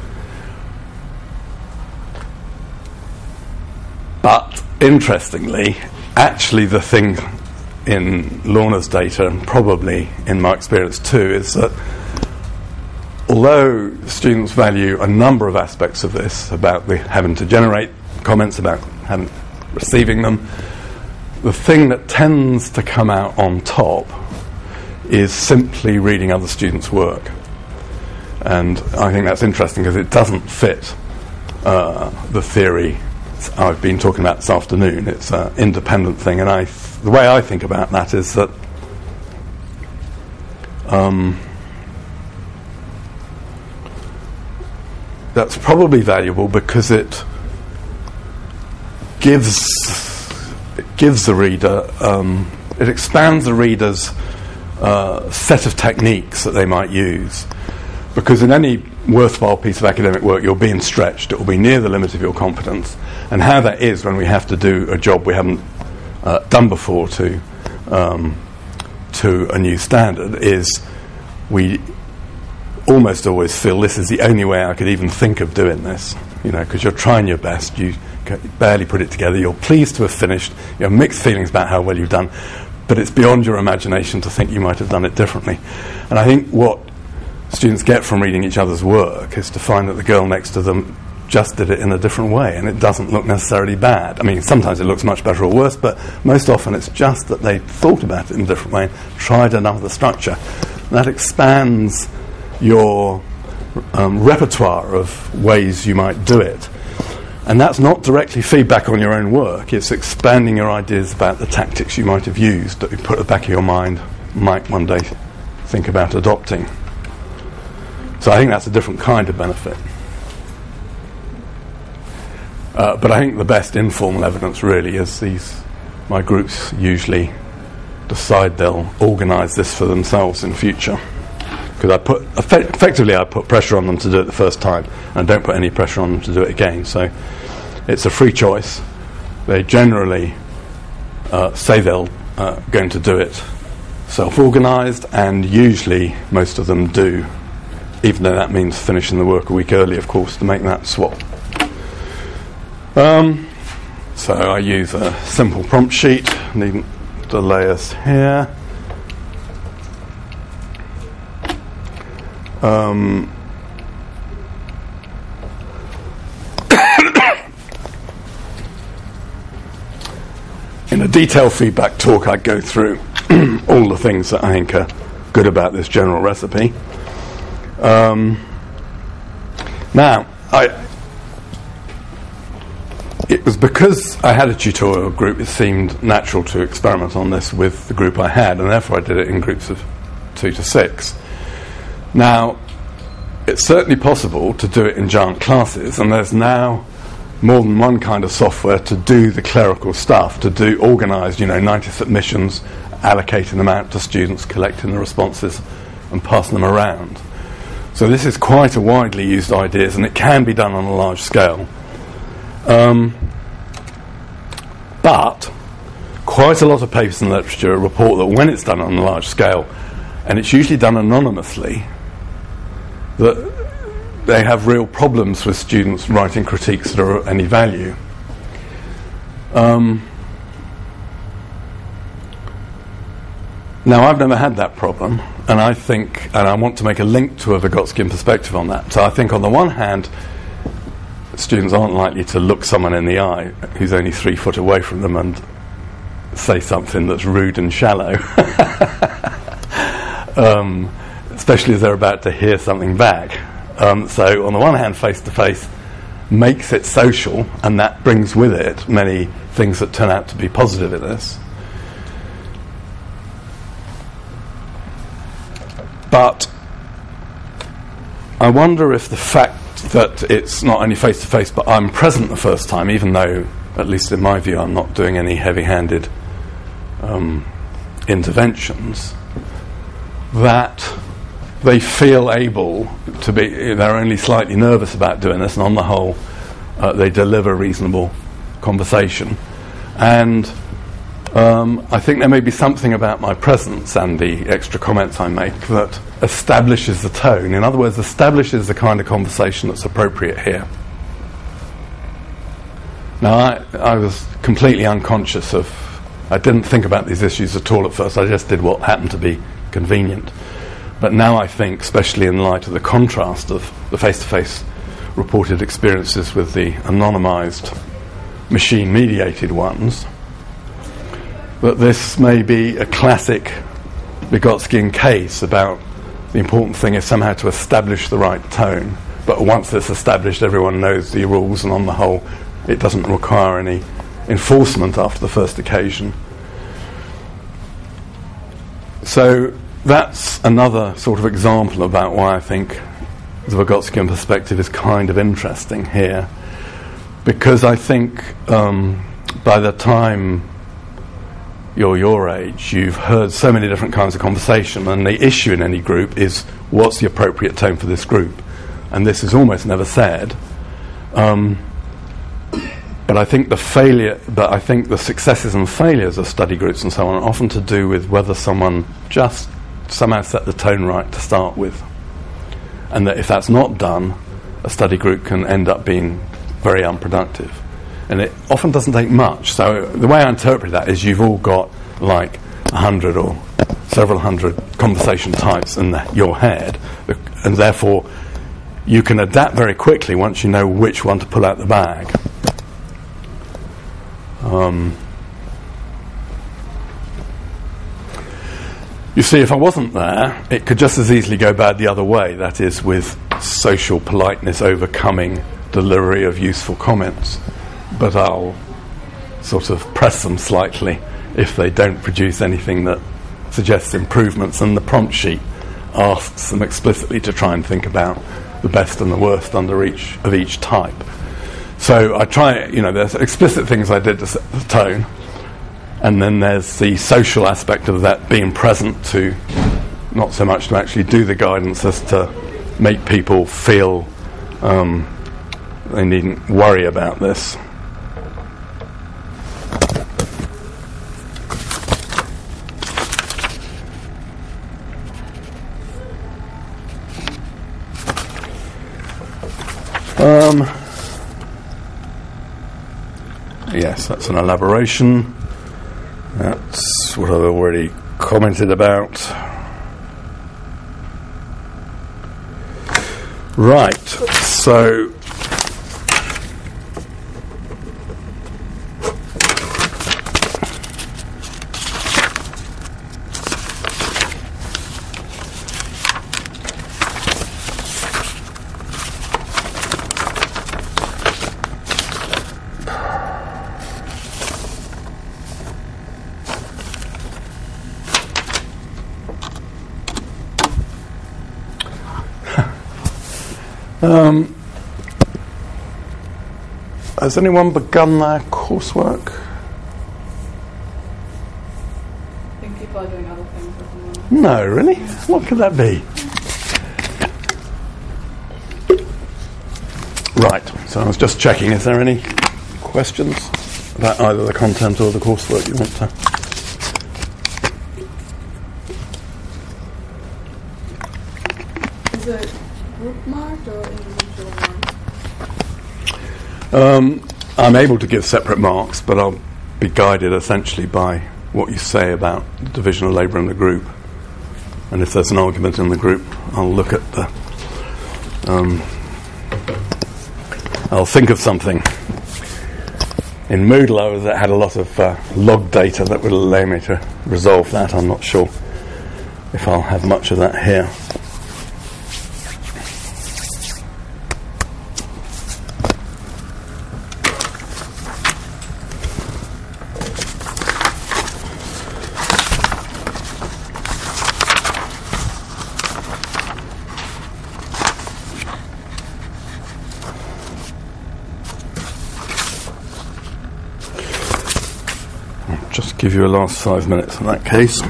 But interestingly, actually the thing in Lorna's data, and probably in my experience too, is that although students value a number of aspects of this, about the having to generate comments, about having, receiving them, the thing that tends to come out on top is simply reading other students' work. And I think that's interesting because it doesn't fit uh, the theory I've been talking about this afternoon. It's an independent thing, and I th- the way I think about that is that um, that's probably valuable because it gives it gives the reader um, it expands the reader's uh, set of techniques that they might use, because in any worthwhile piece of academic work, you're being stretched. It will be near the limit of your competence. And how that is when we have to do a job we haven't uh, done before to um, to a new standard is we almost always feel this is the only way I could even think of doing this, you know, because you're trying your best, you barely put it together, you're pleased to have finished, you have mixed feelings about how well you've done, but it's beyond your imagination to think you might have done it differently. And I think what students get from reading each other's work is to find that the girl next to them just did it in a different way, and it doesn't look necessarily bad. I mean, sometimes it looks much better or worse, but most often it's just that they thought about it in a different way, tried another structure. That expands your um, repertoire of ways you might do it. And that's not directly feedback on your own work, it's expanding your ideas about the tactics you might have used that you put at the back of your mind, might one day think about adopting. So I think that's a different kind of benefit. Uh, but I think the best informal evidence really is these, my groups usually decide they'll organise this for themselves in future. Because I put, effect- effectively I put pressure on them to do it the first time, and don't put any pressure on them to do it again. So it's a free choice. They generally uh, say they're uh, going to do it self-organised, and usually most of them do, even though that means finishing the work a week early, of course, to make that swap. Um, so I use a simple prompt sheet, needn't delay us here. Um, in a detailed feedback talk, I go through all the things that I think are good about this general recipe. Um, now, I, it was because I had a tutorial group, it seemed natural to experiment on this with the group I had, and therefore I did it in groups of two to six. Now, it's certainly possible to do it in giant classes, and there's now more than one kind of software to do the clerical stuff, to do organised, you know, ninety submissions, allocating them out to students, collecting the responses and passing them around. So this is quite a widely used idea, and it can be done on a large scale. Um, but quite a lot of papers in the literature report that when it's done on a large scale, and it's usually done anonymously, that they have real problems with students writing critiques that are of any value. Um, now, I've never had that problem, and I think, and I want to make a link to a Vygotskian perspective on that. So I think on the one hand, students aren't likely to look someone in the eye who's only three foot away from them and say something that's rude and shallow. um, especially as they're about to hear something back. Um, so on the one hand, face-to-face makes it social, and that brings with it many things that turn out to be positive in this. But I wonder if the fact that it's not only face-to-face, but I'm present the first time, even though, at least in my view, I'm not doing any heavy-handed um, interventions, that they feel able to be, they're only slightly nervous about doing this, and on the whole, uh, they deliver reasonable conversation. And um, I think there may be something about my presence and the extra comments I make that establishes the tone. In other words, establishes the kind of conversation that's appropriate here. Now, I, I was completely unconscious of, I didn't think about these issues at all at first, I just did what happened to be convenient. But now I think, especially in light of the contrast of the face-to-face reported experiences with the anonymised, machine-mediated ones, that this may be a classic Vygotskian case about the important thing is somehow to establish the right tone. But once it's established, everyone knows the rules, and on the whole, it doesn't require any enforcement after the first occasion. So that's another sort of example about why I think the Vygotskian perspective is kind of interesting here, because I think um, by the time you're your age, you've heard so many different kinds of conversation, and the issue in any group is what's the appropriate tone for this group. and this is almost never said. Um, but I think the failure, but I think the successes and failures of study groups and so on are often to do with whether someone just somehow set the tone right to start with, and that if that's not done, a study group can end up being very unproductive. And it often doesn't take much. So the way I interpret that is you've all got like a hundred or several hundred conversation types in the, your head, and therefore you can adapt very quickly once you know which one to pull out the bag. Um, you see, if I wasn't there, it could just as easily go bad the other way, that is, with social politeness overcoming delivery of useful comments. But I'll sort of press them slightly if they don't produce anything that suggests improvements, and the prompt sheet asks them explicitly to try and think about the best and the worst under each of each type. So I try, you know, there's explicit things I did to set the tone, and then there's the social aspect of that being present to, not so much to actually do the guidance as to make people feel um, they needn't worry about this. Um, yes, that's an elaboration. That's what I've already commented about. Right, so Um, has anyone begun their coursework? I think people are doing other things at the moment. No, really? What could that be? Right, so I was just checking, is there any questions about either the content or the coursework you want to? Is it group marked or individual marked? Um, I'm able to give separate marks, but I'll be guided essentially by what you say about the division of labour in the group. And if there's an argument in the group, I'll look at the... Um, I'll think of something. In Moodle, I was, I had a lot of uh, log data that would allow me to resolve that. I'm not sure if I'll have much of that here. Just give you a last five minutes in that case.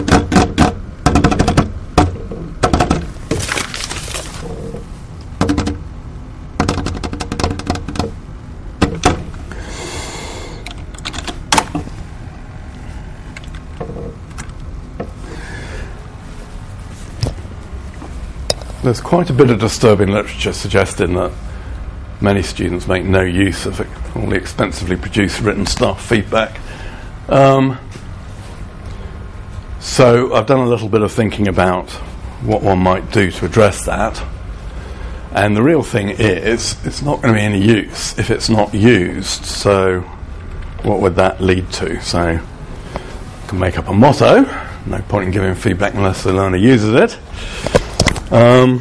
There's quite a bit of disturbing literature suggesting that many students make no use of all the expensively produced written staff feedback. Um, so I've done a little bit of thinking about what one might do to address that, and the real thing is it's not going to be any use if it's not used. So what would that lead to? So you can make up a motto, no point in giving feedback unless the learner uses it. Um,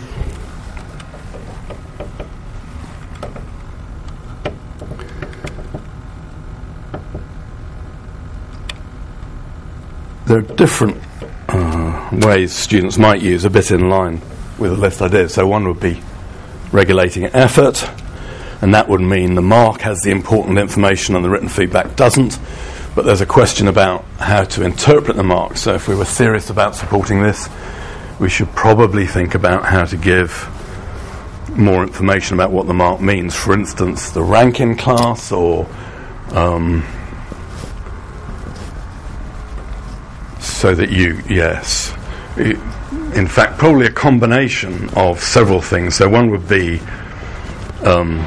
There are different uh, ways students might use, a bit in line with the list I did. So one would be regulating effort, and that would mean the mark has the important information and the written feedback doesn't. But there's a question about how to interpret the mark. So if we were serious about supporting this, we should probably think about how to give more information about what the mark means. For instance, the rank in class, or um, so that you, yes, it, in fact, probably a combination of several things. So one would be um,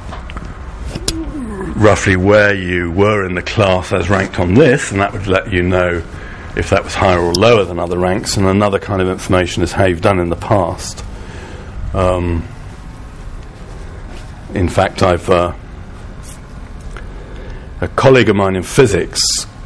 roughly where you were in the class as ranked on this, and that would let you know if that was higher or lower than other ranks. And another kind of information is how you've done in the past. Um, in fact, I've uh, a colleague of mine in physics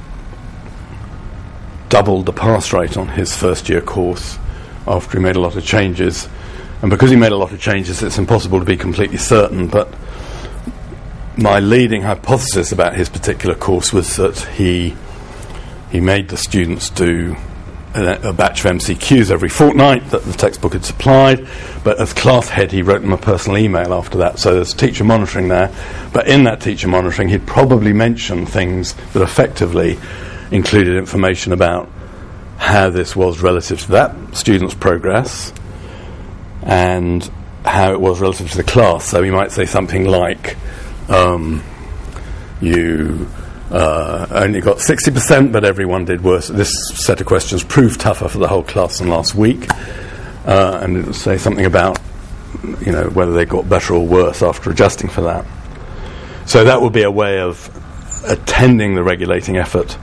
doubled the pass rate on his first year course after he made a lot of changes. And because he made a lot of changes, it's impossible to be completely certain, but my leading hypothesis about his particular course was that he he made the students do a, a batch of M C Qs every fortnight that the textbook had supplied, but as class head he wrote them a personal email after that, so there's teacher monitoring there. But in that teacher monitoring he'd probably mention things that effectively included information about how this was relative to that student's progress and how it was relative to the class. So he might say something like, um, you uh, only got sixty percent, but everyone did worse. This set of questions proved tougher for the whole class than last week. Uh, and it would say something about, you know, whether they got better or worse after adjusting for that. So that would be a way of attending the regulating effort,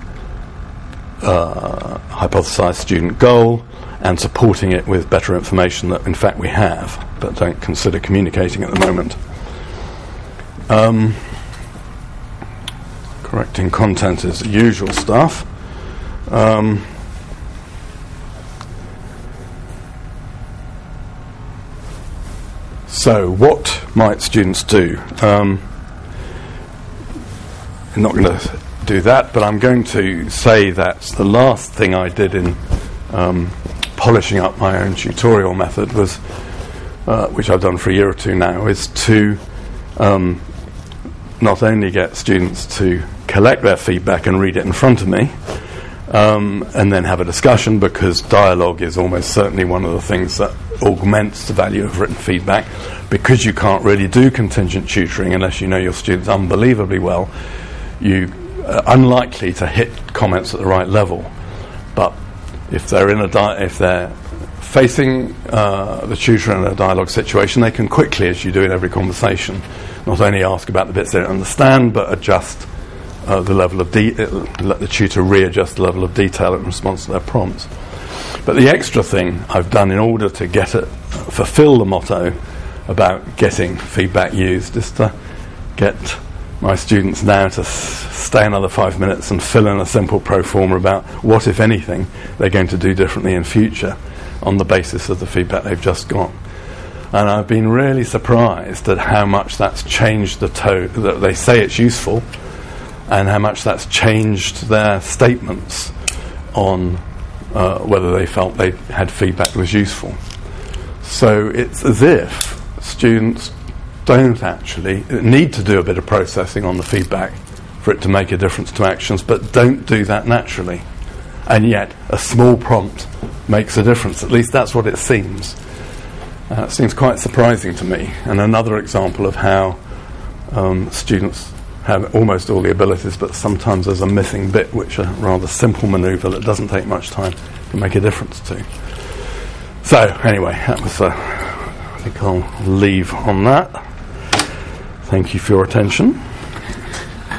uh, hypothesized student goal, and supporting it with better information that in fact we have, but don't consider communicating at the moment. Um, correcting content is the usual stuff. Um, so what might students do? Um, I'm not going to do that, but I'm going to say that the last thing I did in um, polishing up my own tutorial method was, uh, which I've done for a year or two now, is to um, not only get students to collect their feedback and read it in front of me, um, and then have a discussion, because dialogue is almost certainly one of the things that augments the value of written feedback, because you can't really do contingent tutoring unless you know your students unbelievably well. You are unlikely to hit comments at the right level, but if they're in a di- if they're facing uh, the tutor in a dialogue situation, they can quickly, as you do in every conversation, not only ask about the bits they don't understand, but adjust uh, the level of de- let the tutor readjust the level of detail in response to their prompts. But the extra thing I've done in order to get it, fulfill the motto about getting feedback used, is to get my students now to s- stay another five minutes and fill in a simple pro forma about what, if anything, they're going to do differently in future on the basis of the feedback they've just got. And I've been really surprised at how much that's changed the tone, that they say it's useful, and how much that's changed their statements on uh, whether they felt they had feedback that was useful. So it's as if students don't actually need to do a bit of processing on the feedback for it to make a difference to actions, but don't do that naturally. And yet a small prompt makes a difference. At least that's what it seems. Uh, it seems quite surprising to me. And another example of how um, students have almost all the abilities, but sometimes there's a missing bit, which a rather simple manoeuvre that doesn't take much time can make a difference to. So anyway, that was uh, I think I'll leave on that. Thank you for your attention.